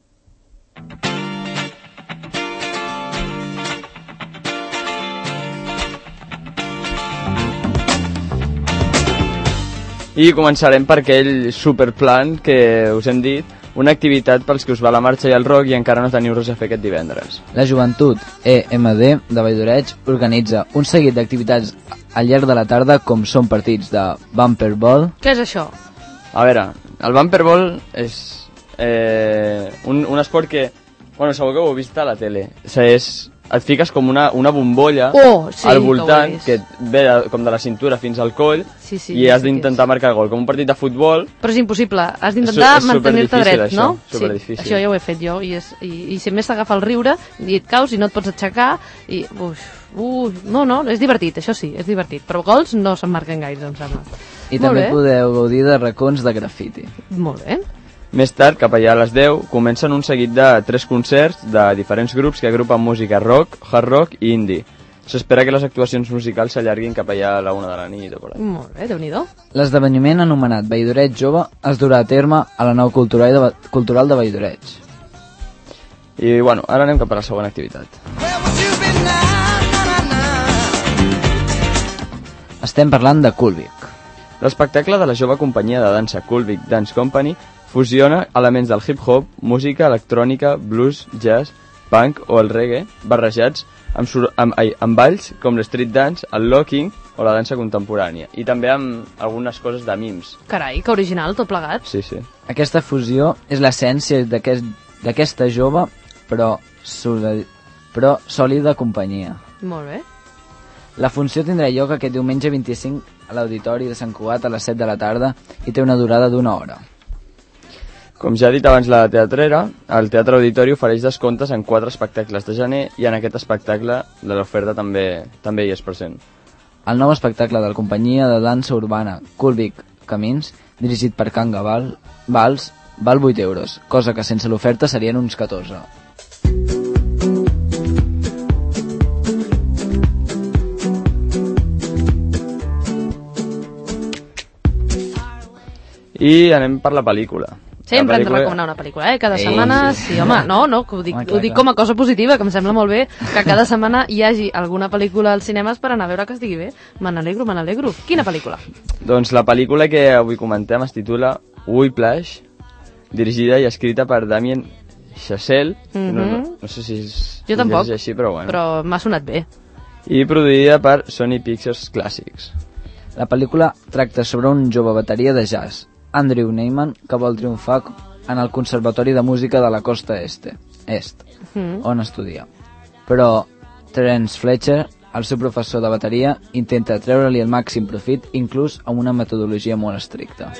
I començarem per aquell superplan que us hem dit, una activitat pels que us va la marxa i el rock i encara no teniu res a fer aquest divendres. La Joventut E M D de Valldoreig organitza un seguit d'activitats al llarg de la tarda com són partits de Bumper Ball. Què és això? A veure, el Bumper Ball és eh, un, un esport que, bueno, segur que ho heu vist a la tele. O sigui, és... et fiques com una, una bombolla oh, sí, al voltant que, que ve de, com de la cintura fins al coll sí, sí, i has d'intentar marcar gol, com un partit de futbol. Però és impossible, has d'intentar mantenir-te dret, això, no? Sí, això ja ho he fet jo i, és, i, i si més t'agafa el riure i et caus i no et pots aixecar i uf, uf, no, no, és divertit, això sí, és divertit, però gols no se'n marquen gaire, em sembla. I Molt també bé. Podeu gaudir de racons de grafiti. Molt bé. Més tard, cap allà a les deu, comencen un seguit de tres concerts de diferents grups que agrupen música rock, hard rock i indie. S'espera que les actuacions musicals s'allarguin cap allà a la una de la nit o per allà. Molt bé, Déu-n'hi-do. L'esdeveniment anomenat Valldoreig Jove es durà a terme a la nau cultural de, cultural de Valldoreig. I bueno, ara anem cap a la segona activitat. Estem parlant de Kubrick. L'espectacle de la jove companyia de dansa Kubrick Dance Company fusiona elements del hip-hop, música electrònica, blues, jazz, punk o el reggae, barrejats amb, amb, ai, amb balls com l'street dance, el locking o la dansa contemporània. I també amb algunes coses de mims. Carai, que original, tot plegat. Sí, sí. Aquesta fusió és l'essència d'aquesta aquest, jove, però, però sòlida companyia. Molt bé. La funció tindrà lloc aquest diumenge vint-i-cinc a l'Auditori de Sant Cugat a les set de la tarda i té una durada d'una hora. Com ja ha dit abans la teatrera, el Teatre Auditori ofereix descomptes en quatre espectacles de gener i en aquest espectacle de l'oferta també també hi és present. El nou espectacle de la companyia de dansa urbana Kubrick Camins, dirigit per Can Gabal, Vals, val vuit euros, cosa que sense l'oferta serien uns catorze. I anem per la pel·lícula. Sempre hem de recomanar una pel·lícula, eh? Cada setmana, sí, home, no, no, que ho dic, ho dic com a cosa positiva, que em sembla molt bé que cada setmana hi hagi alguna pel·lícula als cinemes per anar a veure que estigui bé. Me n'alegro, me n'alegro. Quina pel·lícula? Doncs la pel·lícula que avui comentem es titula Whiplash, dirigida i escrita per Damien Chazelle, mm-hmm. no, no, no sé si és, jo tampoc, és així, però bueno. Però m'ha sonat bé. I produïda per Sony Pictures Classics. La pel·lícula tracta sobre un jove bateria de jazz, Andrew Neyman, que vol triomfar en el Conservatori de Música de la Costa Este, Est, mm. on estudia. Però Terence Fletcher, el seu professor de bateria, intenta treure-li el màxim profit, inclús amb una metodologia molt estricta.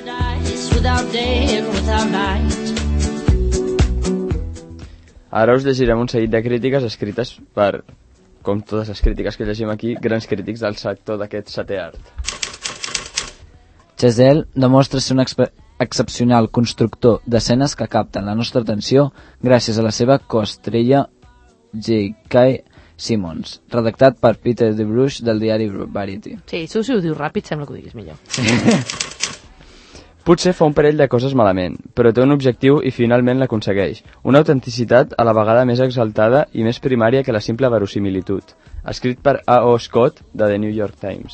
Ara us llegirem un seguit de crítiques escrites per, com totes les crítiques que llegim aquí, grans crítics del sector d'aquest setè art. Chazelle demostra ser un excepcional constructor d'escenes que capten la nostra atenció gràcies a la seva coestrella J K Simmons, redactat per Peter DeBrusch del diari Variety. Sí, això si ho dius ràpid sembla que ho diguis millor. Potser fa un parell de coses malament, però té un objectiu i finalment l'aconsegueix. Una autenticitat a la vegada més exaltada i més primària que la simple verosimilitud. Escrit per A O Scott, de The New York Times.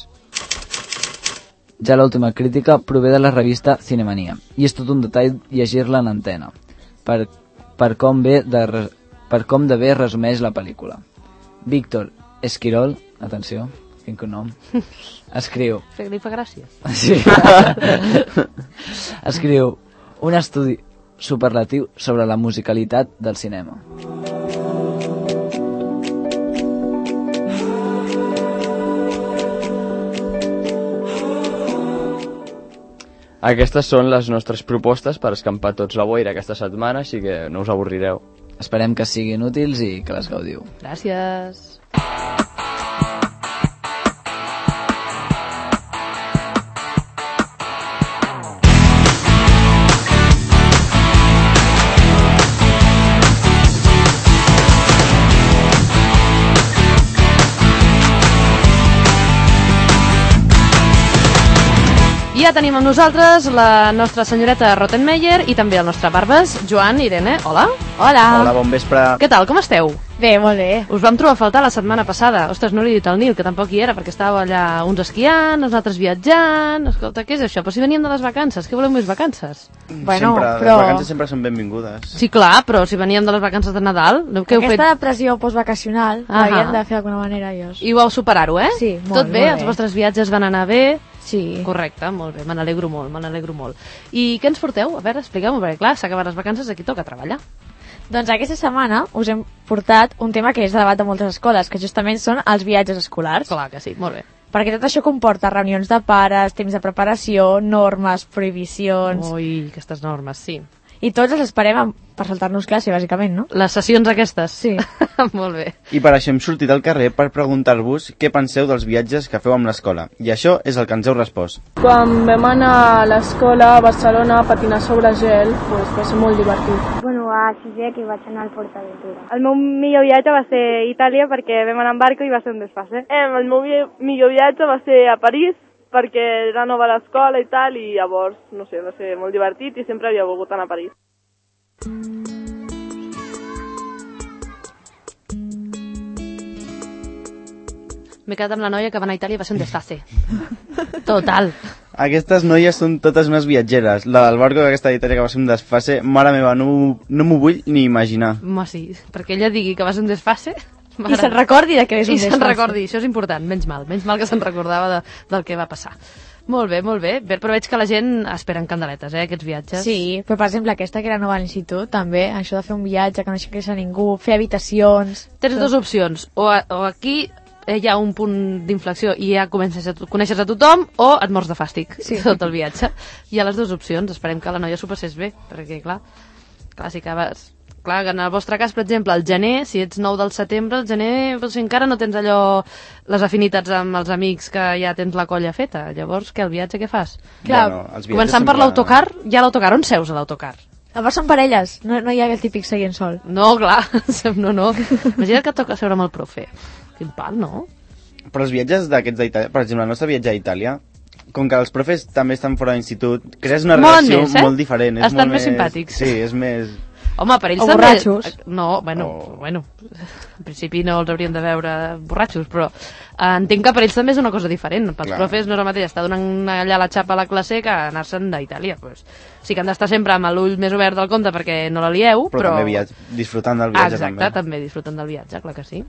Ja l'última crítica prové de la revista Cinemania, i és tot un detall llegir-la en antena, per, per, com bé de, per com de bé resumeix la pel·lícula. Víctor Esquirol, atenció, quin nom, escriu... Que li fa gràcia. Sí. Escriu un estudi superlatiu sobre la musicalitat del cinema. Aquestes són les nostres propostes per escampar tots la boira aquesta setmana, així que no us avorrireu. Esperem que siguin útils i que les gaudiu. Gràcies. I ja tenim amb nosaltres la nostra senyoreta Rottenmeier i també el nostre Barbes, Joan i Irene. Hola. Hola. Hola, bon vespre. Què tal, com esteu? Bé, molt bé. Us vam trobar a faltar la setmana passada. Ostres, no li he dit al Nil, que tampoc hi era, perquè estava allà uns esquiant, els altres viatjant... Escolta, què és això? Però si veníem de les vacances, què voleu més vacances? Bueno, sempre, però... Les vacances sempre són benvingudes. Sí, clar, però si veníem de les vacances de Nadal... Què heu Aquesta fet? pressió postvacacional l'havien de fer d'alguna manera, jo. I vau superar-ho, eh? Sí, molt, Tot bé? molt bé. Els vostres viatges van anar bé? Sí. Correcte, molt bé, me n'alegro molt, me n'alegro molt. I què ens porteu? A veure, expliqueu-m'ho, perquè clar, s'ha acabat les vacances, aquí toca treballar. Doncs aquesta setmana us hem portat un tema que és de debat de moltes escoles, que justament són els viatges escolars. Clar que sí, molt bé. Perquè tot això comporta reunions de pares, temps de preparació, normes, prohibicions... Ui, aquestes normes, sí. I tots els esperem per saltar-nos classe, bàsicament, no? Les sessions aquestes? Sí. Molt bé. I per això hem sortit al carrer per preguntar-vos què penseu dels viatges que feu amb l'escola. I això és el que ens heu respost. Quan vam anar a l'escola a Barcelona a patinar sobre gel, pues, va ser molt divertit. Bueno, a sisè que vaig anar al PortAventura. El meu millor viatge va ser a Itàlia perquè vam anar en barco i va ser un desfase. Eh, el meu millor viatge va ser a París perquè era nova a l'escola i tal, i llavors, no sé, va ser molt divertit i sempre havia volgut anar a París. M'he quedat amb la noia que va anar a Itàlia i va ser un desfase. Total. Aquestes noies són totes unes viatgeres. La del barco d'aquesta d'Itàlia que va ser un desfase, mare meva, no, no m'ho vull ni imaginar. Home, sí, perquè ella digui que va ser un desfase... I se'n recordi de que és un I desfase. se'n recordi, això és important, menys mal, menys mal que se'n recordava de, del que va passar. Molt bé, molt bé, però veig que la gent espera en candeletes, eh, aquests viatges. Sí, però per exemple aquesta que era nova a l'institut, també, això de fer un viatge que no aixequés a ningú, fer habitacions... Tens dues opcions, o, a, o aquí hi ha un punt d'inflexió i ja comences a coneixes a tothom, o et mors de fàstic, sí. Tot el viatge. Hi ha les dues opcions, esperem que la noia s'ho passés bé, perquè clar, clar, si acabes... Clar, en el vostre cas, per exemple, el gener, si ets nou del setembre, el gener, doncs, encara no tens allò, les afinitats amb els amics que ja tens la colla feta. Llavors, què, el viatge què fas? Clar, bueno, començant sempre... per l'autocar, hi ha l'autocar, on seus a l'autocar? Llavors són parelles, no, no hi ha el típic seient sol. No, clar, no, no. Imagina't que et toca seure amb el profe. Quin pal, no? Però els viatges d'aquests d'Itàlia, per exemple, el nostre viatge a Itàlia, com que els profes també estan fora d'institut, crees una relació més, eh? molt diferent. És estan molt més simpàtics. Sí, és més... Home, per ells o també... borratxos. No, bueno, oh. bueno, en principi no els hauríem de veure borratxos, però entenc que per ells també és una cosa diferent. Pels Clar. profes no és el mateix estar donant allà la xapa a la classe que anar-se'n d'Itàlia. Pues, sí que han d'estar sempre amb l'ull més obert del compte perquè no la lieu, però... Però també viatge, disfrutant del viatge. Exacte, també. també disfrutant del viatge, clar que sí.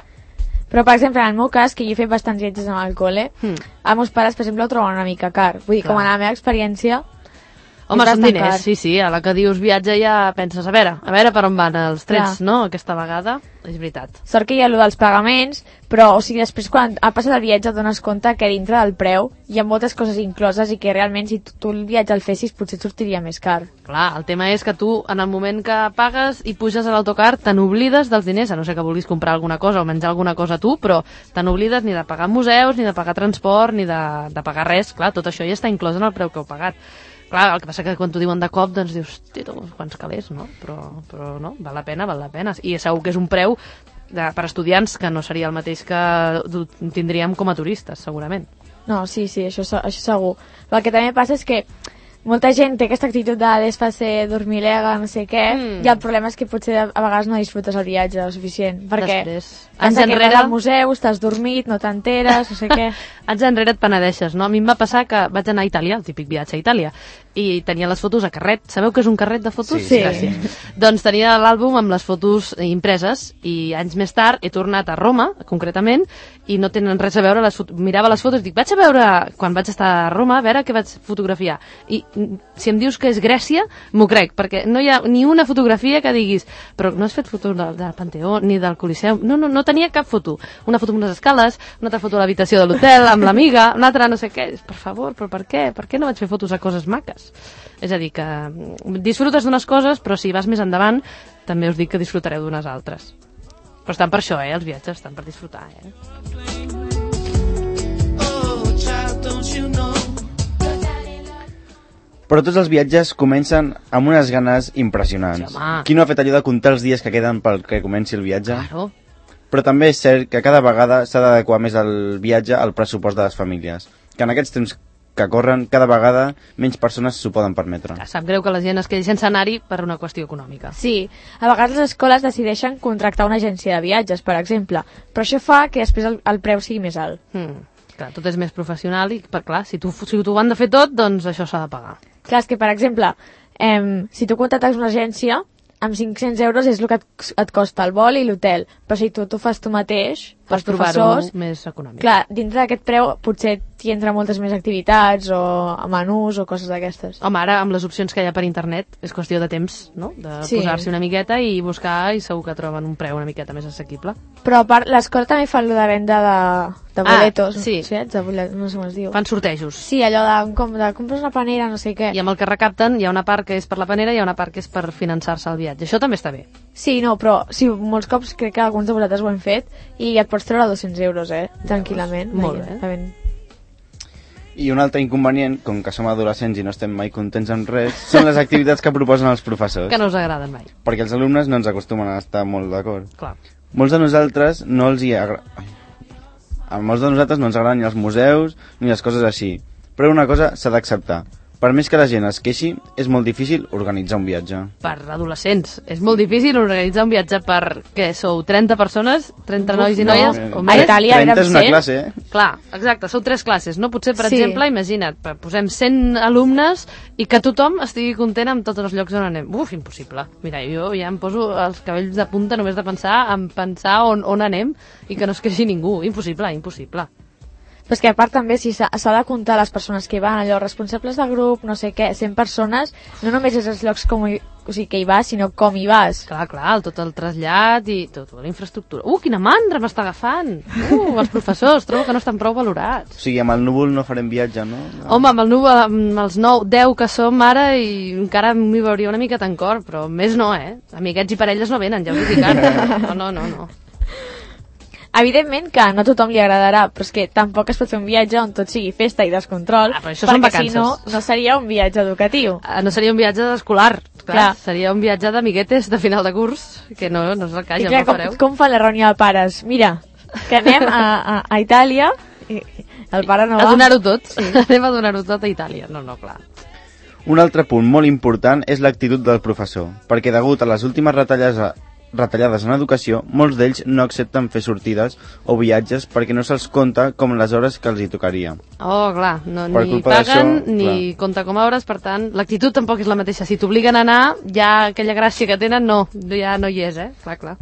Però, per exemple, en el meu cas, que jo he fet bastants viatges amb el col·le, hmm. els meus pares, per exemple, ho troben una mica car. Vull dir, Clar. com a la meva experiència... Home, són diners, sí, sí, a la que dius viatge ja penses, a veure, a veure per on van els trets, Clar. no?, aquesta vegada, és veritat. Sort que hi ha allò dels pagaments, però, o sigui, després quan ha passat el viatge et dones compte que dintre del preu hi ha moltes coses incloses i que realment si tu, tu el viatge el fessis potser et sortiria més car. Clar, el tema és que tu, en el moment que pagues i puges a l'autocar, te n'oblides dels diners, a no ser que vulguis comprar alguna cosa o menjar alguna cosa tu, però te n'oblides ni de pagar museus, ni de pagar transport, ni de, de pagar res. Clar, tot això ja està inclòs en el preu que heu pagat. Clar, el que passa que quan t'ho diuen de cop, doncs dius, hosti, quants calés, no? Però, però no, val la pena, val la pena. I segur que és un preu de, per estudiants que no seria el mateix que tindríem com a turistes, segurament. No, sí, sí, això, això segur. El que també passa és que molta gent té aquesta actitud de desfase, dormilega, no sé què, mm. i el problema és que potser a vegades no disfrutes el viatge el suficient, perquè Després, anys anys enrere enrere al museu, estàs dormit, no t'enteres, no sé què. Anys enrere et penedeixes, no? A mi em va passar que vaig anar a Itàlia, el típic viatge a Itàlia, i tenia les fotos a carret. Sabeu què és un carret de fotos? Sí. sí. Doncs tenia l'àlbum amb les fotos impreses, i anys més tard he tornat a Roma, concretament, i no tenen res a veure, les fotos. Mirava les fotos i dic, vaig a veure, quan vaig estar a Roma, a veure què vaig fotografiar. I si em dius que és Grècia, m'ho crec, perquè no hi ha ni una fotografia que diguis, però no has fet fotos del, del Panteó ni del Coliseu. No, no, no tenia cap foto. Una foto amb unes escales, una altra foto a l'habitació de l'hotel, amb l'amiga, una altra no sé què. Per favor, però per què? Per què no vaig fer fotos a coses maques? És a dir, que disfrutes d'unes coses, però si vas més endavant, també us dic que disfrutareu d'unes altres. Però estan per això, eh? Els viatges estan per disfrutar, eh? Però tots els viatges comencen amb unes ganes impressionants. Sí, home. Qui no ha fet allò de comptar els dies que queden pel que comenci el viatge? Claro. Però també és cert que cada vegada s'ha d'adequar més el viatge al pressupost de les famílies, que en aquests temps que corren, cada vegada menys persones s'ho poden permetre. Sap greu que la gent es quedi sense anar-hi per una qüestió econòmica. Sí, a vegades les escoles decideixen contractar una agència de viatges, per exemple, però això fa que després el, el preu sigui més alt. Mm, clar, tot és més professional i, per, clar, si tu, si tu ho han de fer tot, doncs això s'ha de pagar. Clar, és que, per exemple, eh, si tu contractes una agència, amb cinc-cents euros és el que et, et costa el vol i l'hotel, però si tu t'ho fas tu mateix, Pots els professors, més econòmic. Clar, dintre d'aquest preu potser t'hi entra moltes més activitats o menús o coses d'aquestes. Home, ara amb les opcions que hi ha per internet és qüestió de temps, no? De Sí. posar-s'hi una miqueta i buscar, i segur que troben un preu una miqueta més assequible. Però a part, l'escola també fa allò de venda de, de boletos, Ah, sí. saps? De bolet, no sé com es diu. Fan sortejos. Sí, allò de, com, de compres una panera, no sé què. I amb el que recapten hi ha una part que és per la panera i hi ha una part que és per finançar-se el viatge. Això també està bé. Sí, no, però sí, molts cops crec que alguns de vosaltres ho hem fet i et pots treure dos-cents euros, eh? Tranquil·lament. Molt bé. Veient. I un altre inconvenient, com que som adolescents i no estem mai contents amb res, són les activitats que proposen els professors. Que no us agraden mai. Perquè els alumnes no ens acostumen a estar molt d'acord. Clar. Molts de nosaltres no els hi agra... Ai. A molts de nosaltres no ens agraden ni els museus ni les coses així. Però una cosa s'ha d'acceptar. Per més que la gent es queixi, és molt difícil organitzar un viatge. Per adolescents. És molt difícil organitzar un viatge per, què, sou trenta persones? trenta nois i No, noies? eh, o a més? Itàlia trenta és una érem classe, eh? Clar, exacte, sou tres classes, no? Potser, per Sí. exemple, imagina't, per- posem cent alumnes i que tothom estigui content amb tots els llocs on anem. Uf, impossible. Mira, jo ja em poso els cabells de punta només de pensar en pensar on, on anem i que no es queixi ningú. Impossible, impossible. Però és que a part també si s'ha s'ha de comptar les persones que hi van, allò, responsables de grup, no sé què, cent persones, no només és els llocs com hi, o sigui, que hi vas, sinó com hi vas. Clar, clar, tot el trasllat i tota la infraestructura. Uh, quina mandra m'està agafant! Uh, els professors, trobo que no estan prou valorats. O sigui, amb el núvol no farem viatge, no? no. Home, amb el núvol, amb els nou, deu que som ara, i encara m'hi veuria una mica en cor, però més no, eh? Amiguets i parelles no venen, ja us ho dic ara. No, no, no, no. Evidentment que no a tothom li agradarà, però és que tampoc es pot fer un viatge on tot sigui festa i descontrol, Ah, però això són perquè si no, vacances. no seria un viatge educatiu. Ah, no seria un viatge escolar, clar, Clar. seria un viatge d'amiguetes de final de curs, que no, no és el cas, I ja clar, ho com, fareu. com fan la reunió de pares? Mira, que anem a, a, a Itàlia i el pare no A va. donar-ho tot, sí. Anem a donar-ho tot a Itàlia, no, no, clar. Un altre punt molt important és l'actitud del professor, perquè degut a les últimes retallades, retallades en educació, molts d'ells no accepten fer sortides o viatges perquè no se'ls compta com les hores que els hi tocaria. Oh, clar, no, Per ni culpa paguen d'això, ni compta com a hores, per tant, l'actitud tampoc és la mateixa. Si t'obliguen a anar, ja aquella gràcia que tenen, no, ja no hi és, eh? Clar, clar.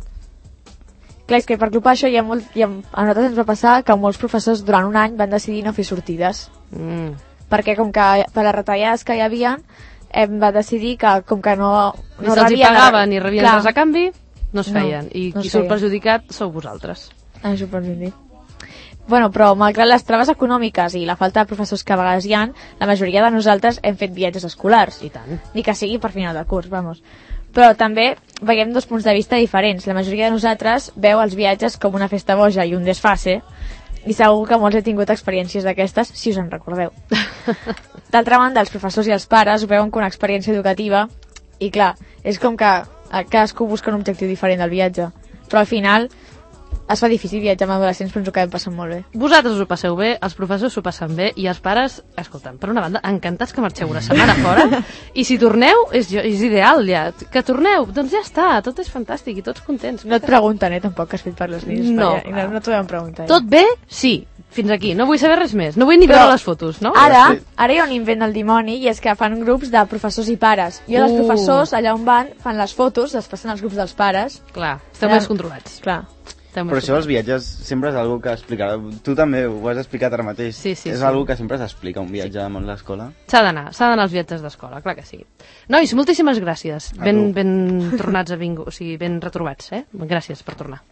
Clar, és que per culpa d'això hi ha molt, hi ha, a nosaltres ens va passar que molts professors durant un any van decidir no fer sortides. Mm. Perquè com que per les retallades que hi havia em va decidir que com que no, Ni no se'ls hi rebien- pagaven ni rebien Clar. res a canvi, no es No, feien. I no qui es surt feien. perjudicat sou vosaltres. Ah, això per dir. Bueno, però malgrat les traves econòmiques i la falta de professors que a vegades hi ha, la majoria de nosaltres hem fet viatges escolars. I tant. Ni que sigui per final de curs, vamos. Però també veiem dos punts de vista diferents. La majoria de nosaltres veu els viatges com una festa boja i un desfase, i segur que molts he tingut experiències d'aquestes, si us en recordeu. D'altra banda, els professors i els pares ho veuen com una experiència educativa, i clar, és com que cadascú busca un objectiu diferent del viatge. Però al final, es fa difícil viatjar amb adolescents, però ens ho acabem passant molt bé. Vosaltres us ho passeu bé, els professors s'ho passen bé i els pares, escolta'm, per una banda, encantats que marxeu una setmana fora i si torneu és, és ideal ja, que torneu, doncs ja està, tot és fantàstic i tots contents. No et pregunten, eh, tampoc, que has fet per les nits. No, no, no t'ho vam preguntar. Tot bé? Sí, fins aquí, no vull saber res més, no vull ni veure les fotos, no? Ara, ara hi ha un invent del dimoni i és que fan grups de professors i pares. I els Uh. professors, allà on van, fan les fotos, les passen als grups dels pares. Clar, esteu més controlats. Clar. Però això dels viatges sempre és algo que explicarà. Tu també ho has explicat ara mateix. Sí, sí, és sí. algo que sempre s'explica, un viatge sí. amb l'escola. S'ha d'anar, s'ha d'anar als viatges d'escola, clar que sí. Nois, moltíssimes gràcies. Ben, ben tornats a vingut, o sigui, ben retrobats, eh? Gràcies per tornar.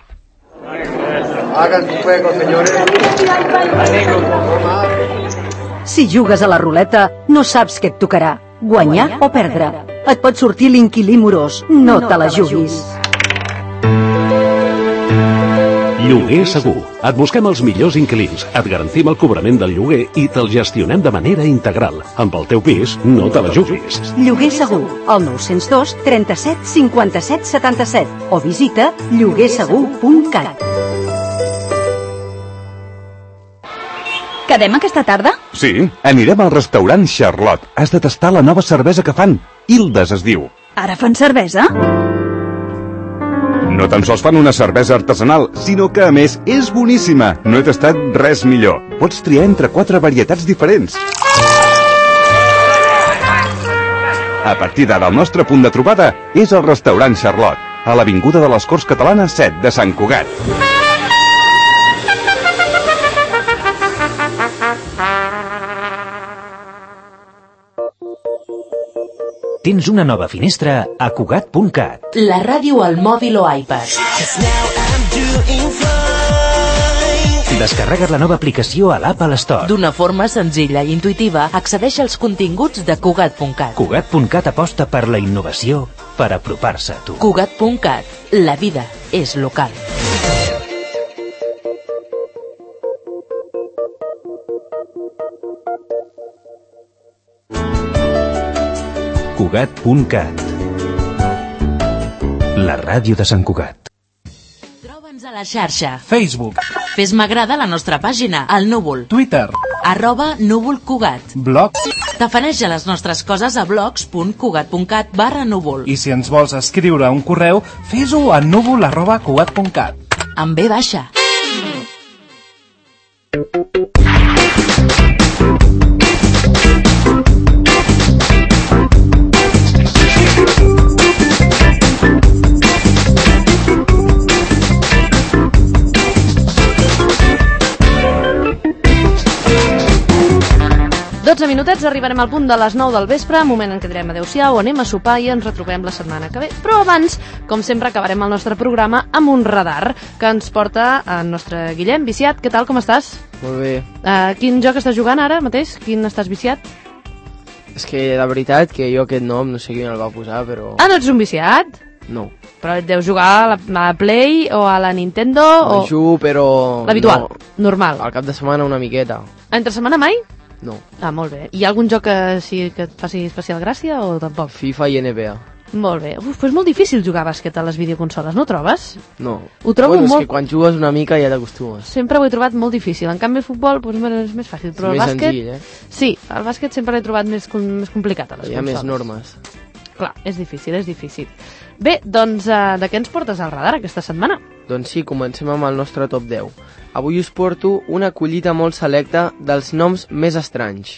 Hagan su juego, señores. Si jugues a la ruleta, no saps què et tocarà, guanyar o perdre. Et pot sortir l'inquilí morós, no te la juguis. Lloguer segur. Et busquem els millors inquilins, et garantim el cobrament del lloguer i te'l gestionem de manera integral. Amb el teu pis, no te la juguis. Lloguer segur, al nou zero dos, trenta-set, cinquanta-set, setanta-set o visita lloguer segur punt cat. Quedem aquesta tarda? Sí, anirem al restaurant Charlotte. Has de tastar la nova cervesa que fan. Hildes es diu. Ara fan cervesa? No tan sols fan una cervesa artesanal, sinó que, a més, és boníssima. No he tastat res millor. Pots triar entre quatre varietats diferents. A partir d'ara, el nostre punt de trobada és el restaurant Charlotte, a l'Avinguda de les Corts Catalanes set de Sant Cugat. Tens una nova finestra a Cugat punt cat. La ràdio al mòbil o iPad. Descarrega't la nova aplicació a l'Apple Store. D'una forma senzilla i intuïtiva, accedeix als continguts de Cugat punt cat. Cugat punt cat aposta per la innovació per apropar-se a tu. Cugat punt cat. La vida és local. Cugat punt cat. La ràdio de Sant Cugat. Troba'ns a la xarxa. Facebook. Fes m'agrada la nostra pàgina, al Núvol. Twitter. Arroba Núvol Cugat. Blog. Tafaneja les nostres coses a blogs punt cugat punt cat barra núvol. I si ens vols escriure un correu, fes-ho a núvol arroba cugat punt cat. Amb B baixa. dotze minutets, arribarem al punt de les nou del vespre, moment en què direm adeu-siau, anem a sopar i ens retrobem la setmana que ve. Però abans, com sempre, acabarem el nostre programa amb un radar que ens porta el nostre Guillem, viciat. Què tal, com estàs? Molt bé. Uh, quin joc estàs jugant ara mateix? Quin estàs viciat? És que la veritat que jo aquest nom no sé qui me'l va posar, però... Ah, no ets un viciat? No. Però et deus jugar a la, a la Play o a la Nintendo no o... jugo, però... L'habitual, no. Normal. Al cap de setmana una miqueta. Entre setmana mai? No. Ah, molt bé. Hi ha algun joc que, sí, que et faci especial gràcia o tampoc? FIFA i N B A. Molt bé. Uf, però és molt difícil jugar a bàsquet a les videoconsoles, no trobes? No. Ho trobo bueno, molt... és que quan jugues una mica ja t'acostumes. Sempre ho he trobat molt difícil. En canvi, el futbol doncs, bueno, és més fàcil. Però és el més bàsquet... senzill, eh? Sí, el bàsquet sempre l'he trobat més, més complicat a les Hi ha consoles. més normes. Clar, és difícil, és difícil. Bé, doncs, uh, de què ens portes al radar aquesta setmana? Doncs sí, comencem amb el nostre top deu. Avui us porto una collita molt selecta dels noms més estranys.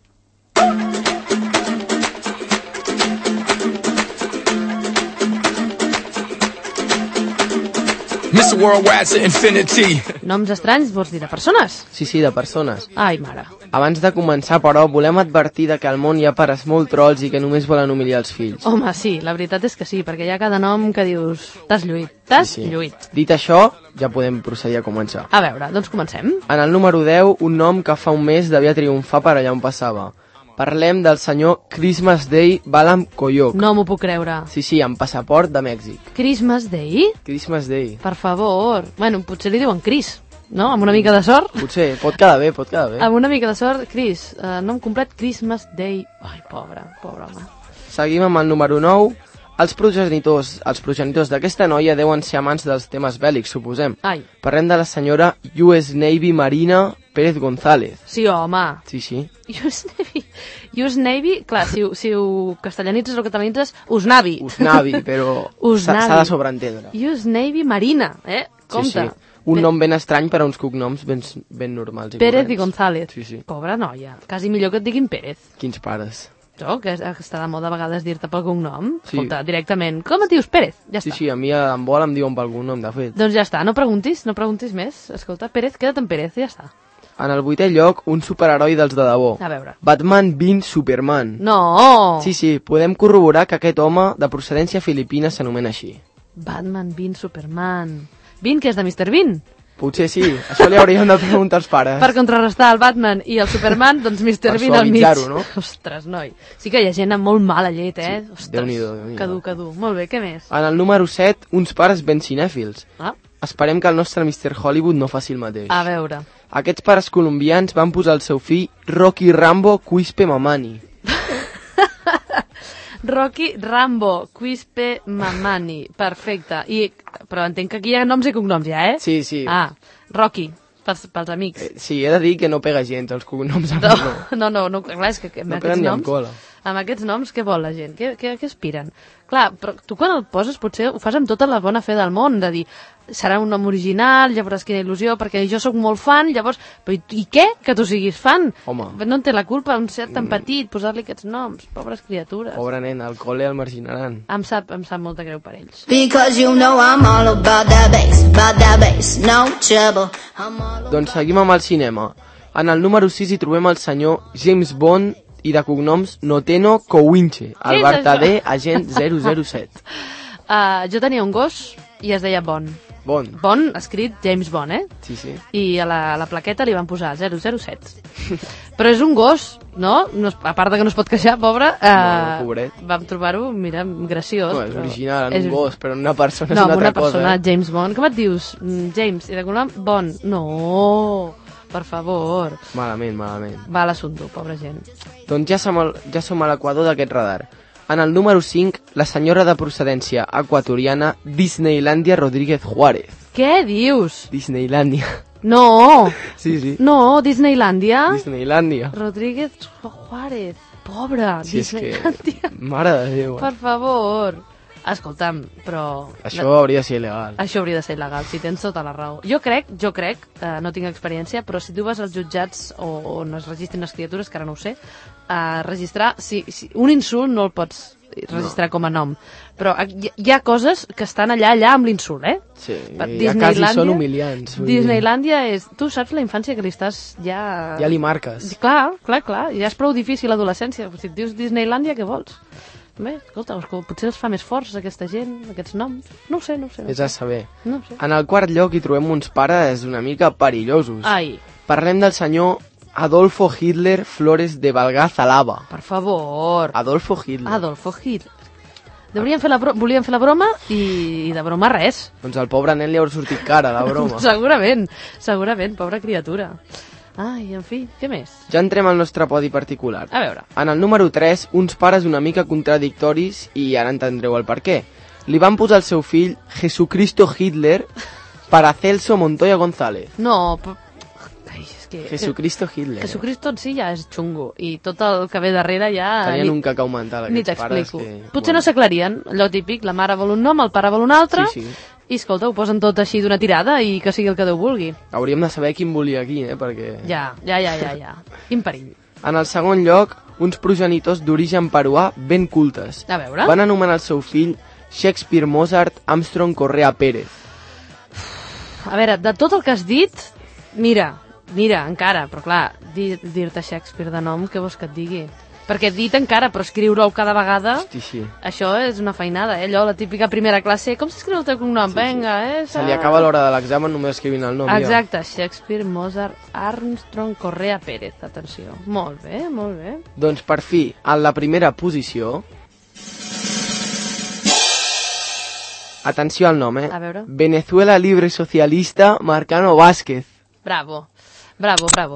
mister Worldwide to Infinity. Noms estranys, vols dir de persones? Sí, sí, de persones. Ai, mare. Abans de començar, però, volem advertir de que al món hi ha pares molt trolls i que només volen humiliar els fills. Home, sí, la veritat és que sí, perquè hi ha cada nom que dius... T'has lluït, t'has sí, sí. lluït. Dit això, ja podem procedir a començar. A veure, doncs comencem. En el número deu, un nom que fa un mes devia triomfar per allà on passava. Parlem del senyor Christmas Day Balam Koyok. No m'ho puc creure. Sí, sí, amb passaport de Mèxic. Christmas Day? Christmas Day. Per favor. Bueno, potser li diuen Chris, no? Amb una mica de sort. Potser, pot quedar bé, pot quedar bé. Amb una mica de sort, Chris. Uh, nom complet, Christmas Day. Ai, pobre, pobre home. Seguim amb el número nou. Els progenitors, els progenitors d'aquesta noia deuen ser amants dels temes bèl·lics, suposem. Ai. Parlem de la senyora U S Navy Marina Pérez González. Sí, home. Sí, sí. U S Navy, U S Navy, clar, si, ho- si ho castellanitzes o catalanitzes, Usnavi. Usnavi, però Usnavi. s'ha de sobreentendre. U S Navy Marina, eh? Compte. Sí, sí. Un nom ben estrany per a uns cognoms ben, ben normals i Pérez corrents. i González. Sí, sí. Pobra noia. Quasi millor que et diguin Pérez. Quins pares. Jo, que es- que està de moda a vegades dir-te pel cognom. Sí. Escolta, directament. Com et dius? Pérez. Ja Sí, està. sí, a mi em vol em diuen pel cognom, de fet. Doncs ja està, no preguntis, no preguntis més. Escolta, Pérez, queda't en Pérez, ja està. En el vuitè lloc, un superheroi dels de debò. A veure. Batman bin Superman. No! Sí, sí, podem corroborar que aquest home de procedència filipina s'anomena així. Batman, Bean, Superman... Bean, que és de mister Bean? Potser sí, això li hauríem de preguntar als pares. Per contrarrestar el Batman i el Superman, doncs mister Per Bean al mig. suavitzar-ho, no? Ostres, noi. Sí que hi ha gent amb molt mala llet, eh? Sí, Ostres, Déu-n'hi-do, Déu-n'hi-do. Cadu, cadu. Molt bé, què més? En el número set, uns pares ben cinèfils. Ah. Esperem que el nostre mister Hollywood no faci el mateix. A veure. Aquests pares colombians van posar al seu fill Rocky Rambo Quispe Mamani. Rocky Rambo, Quispe Mamani. Perfecte. I, però entenc que aquí hi ha noms i cognoms, ja, eh? Sí, sí. Ah, Rocky, pels, pels amics. Eh, sí, he de dir que no pega gens els cognoms. No, no, no, no, clar, és que, que amb No aquests peguen ni amb noms, cola. amb aquests noms, què vol la gent? Què, què, què aspiren? Clar, però tu quan el poses potser ho fas amb tota la bona fe del món, de dir, serà un nom original, ja veuràs quina il·lusió, perquè jo sóc molt fan, llavors, però i, i què? Que tu siguis fan? Home. No en té la culpa, un ser tan petit, posar-li aquests noms, pobres criatures. Pobre nen, al col·le el marginaran. Em sap, em sap molta greu per ells. Because you know I'm all about that bass, about that bass, no trouble. I'm all Doncs seguim amb el cinema. En el número sis hi trobem el senyor James Bond i de cognoms Noteno Cowinche, Què el és vertader això? agent zero zero set. Uh, jo tenia un gos i es deia Bond. Bond. Bond, escrit James Bond, eh? Sí, sí. I a la, a la plaqueta li van posar zero zero set. Però és un gos, no? no es, a part de que no es pot queixar, pobre, eh, No, pobret. vam trobar-ho, mira, graciós. No, és però original, en és- un gos, però en una persona no, és una una altra persona, cosa. Eh? James Bond. Com et dius? Mm, James, i de cognom Bond. No, per favor. Malament, malament. Va a l'assumpte, pobra gent. Doncs ja som, al, ja som a l'equador d'aquest radar. En el número cinc, la senyora de procedència equatoriana Disneylandia Rodríguez Juárez. Què dius? Disneylandia. No! Sí, sí. No, Disneylandia. Disneylandia. Rodríguez Juárez. Pobre, Si és que... Disneylandia. Mare de Déu. eh? Per favor. Escolta'm, però... Això hauria de ser il·legal. Això hauria de ser il·legal, si tens tota la raó. Jo crec, jo crec, eh, no tinc experiència, però si tu vas als jutjats o on es registren les criatures, que ara no ho sé, a registrar, si, si, un insult no el pots registrar no. com a nom, però hi, hi ha coses que estan allà, allà amb l'insult, eh? Sí, Per ja quasi són humiliants. vull dir. Disneylandia és... Tu saps la infància que li estàs ja... Ja li marques. Clar, clar, clar, ja és prou difícil l'adolescència. Si et dius Disneylandia, què vols? Bé, escolta, potser els fa més forts aquesta gent, aquests noms. No ho sé, no ho sé. No És ho a sé. saber. No ho sé. En el quart lloc hi trobem uns pares una mica perillosos. Ai. Parlem del senyor Adolfo Hitler Flores de Valgazalava. Per favor. Adolfo Hitler. Adolfo Hitler. Deurien fer la bro... Volien fer la broma i, i de broma res. Doncs al pobre nen li haurà sortit cara, la broma. segurament, segurament, pobra criatura. Ai, en fi, què més? Ja entrem al nostre podi particular. A veure. En el número tres, uns pares una mica contradictoris i ara entendreu el per què. Li van posar al seu fill Jesucristo Hitler Paracelso Montoya González. No, però... Ai, és que... Jesucristo Hitler. Jesucristo en si ja és xungo i tot el que ve darrere ja... Tenien ni- un cacau mental Ni aquests pares t'explico. que... Potser no s'aclarien, allò típic, la mare vol un nom, el pare vol un altre, Sí, sí. i escolta, ho posen tot així d'una tirada i que sigui el que Déu vulgui. Hauríem de saber quin volia aquí, eh? Perquè... Ja, ja, ja, ja, ja. Quin perill. En el segon lloc, uns progenitors d'origen peruà ben cultes. A veure. Van anomenar el seu fill Shakespeare Mozart Armstrong Correa Pérez. A veure, de tot el que has dit, mira, mira, encara, però clar, dir- dir-te Shakespeare de nom, què vols que et digui? Perquè dit encara, però escriure-ho cada vegada, Hosti, sí. això és una feinada, eh? Allò, la típica primera classe, com s'escriu el teu cognom? Vinga, eh? Se li acaba l'hora de l'examen només escrivint el nom. Exacte, Shakespeare, Mozart, Armstrong, Correa Pérez, atenció. Molt bé, molt bé. Ja. Doncs per fi, en la primera posició... Atenció al nom, eh? A veure. Venezuela Libre Socialista Marcano Vázquez. Bravo, bravo, bravo.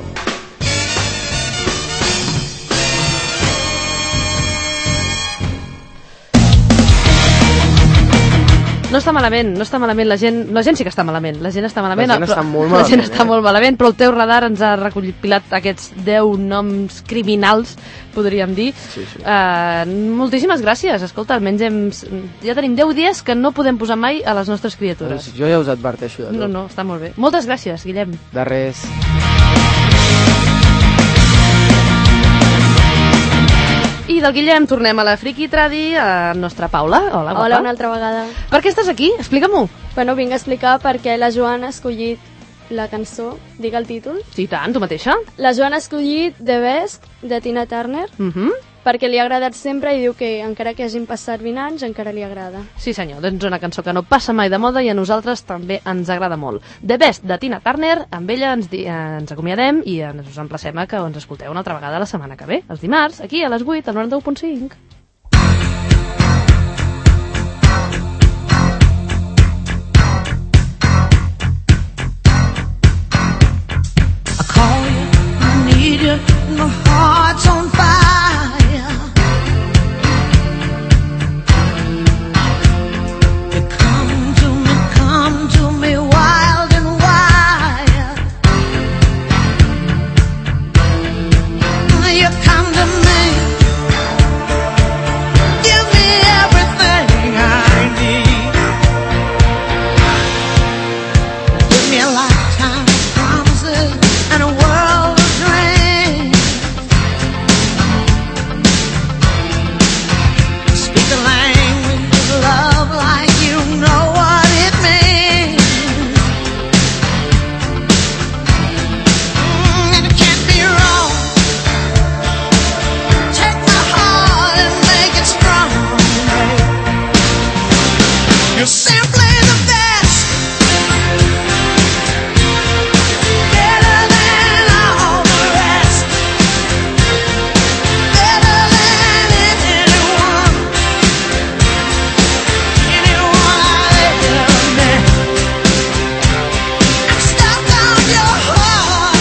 No està malament, no està malament, la gent, la gent sí que està malament, la gent està malament, La gent està molt la gent malament, està eh? molt malament, però el teu radar ens ha recollit aquests deu noms criminals, podríem dir. Sí, sí. Uh, moltíssimes gràcies, escolta, almenys hem, ja tenim deu dies que no podem posar mai a les nostres criatures. Doncs jo ja us adverteixo de tot. No, no, està molt bé. Moltes gràcies, Guillem. De res. I del Guillem tornem a la Friki Tradi, a nostra Paula. Hola, guapa. Hola, una altra vegada. Per què estàs aquí? Explica-m'ho. Bueno, vinc a explicar per què la Joana ha escollit la cançó, digue el títol. Sí, tant, tu mateixa. La Joana ha escollit The Best, de Tina Turner, Uh -huh. perquè li ha agradat sempre i diu que encara que hagin passat vint anys encara li agrada. Sí senyor, doncs una cançó que no passa mai de moda i a nosaltres també ens agrada molt. The Best, de Tina Turner, amb ella ens, di ens acomiadem i ens us emplacem a que ens escolteu una altra vegada la setmana que ve, els dimarts, aquí a les vuit, al noranta u punt cinc. I call you, I need you, my heart's on fire. You come to me, come to me wild and wild. You come to me, give me everything I need. Give me a lifetime of promises and a world of dreams. Speak the language of love like you know what it means. Mm, and it can't be wrong. Take my heart and make it strong. You're simply the best. Better than all the rest. Better than anyone. Anyone I've ever met. I'm stuck on your heart.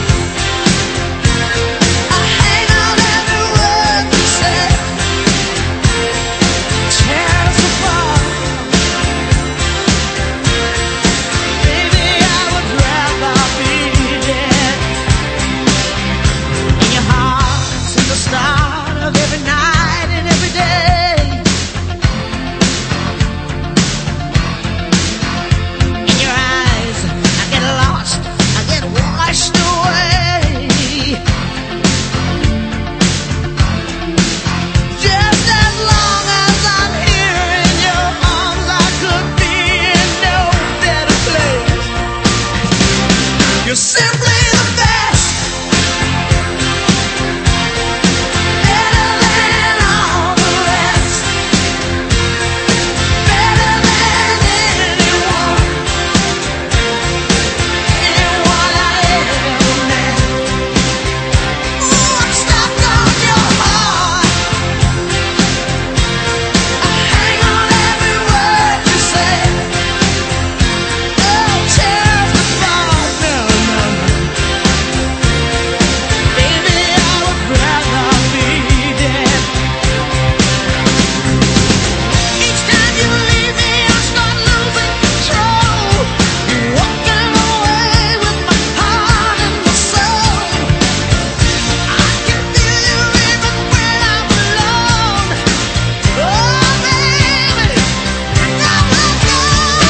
I hang on every word you say. Tear us apart. Baby, I would rather be dead. In your heart, since the start of every night and every day. In your eyes, I get lost, I get washed away. Just as long as I'm here in your arms, I could be in no better place. You're simply the best. Better than all the rest. Better than anyone. Anyone I ever met. Ooh, I'm stuck on your heart. I hang on every word you say. Oh, tear us apart. No, no, no. Baby, I would rather be dead. Each time you leave me, I start losing control. You're walking away with my heart and my soul. I can feel you even when I'm alone. Oh, baby, now let's go.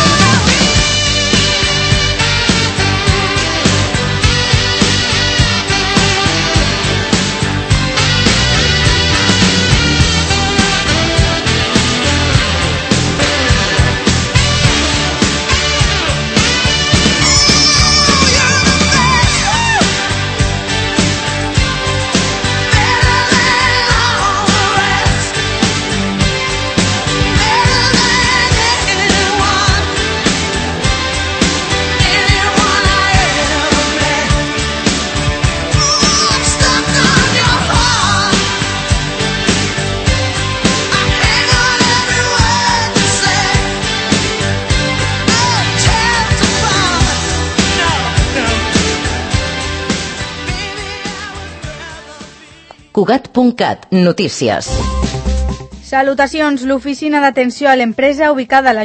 Cugat punt cat, notícies. Salutacions, l'oficina d'atenció a l'empresa ubicada a la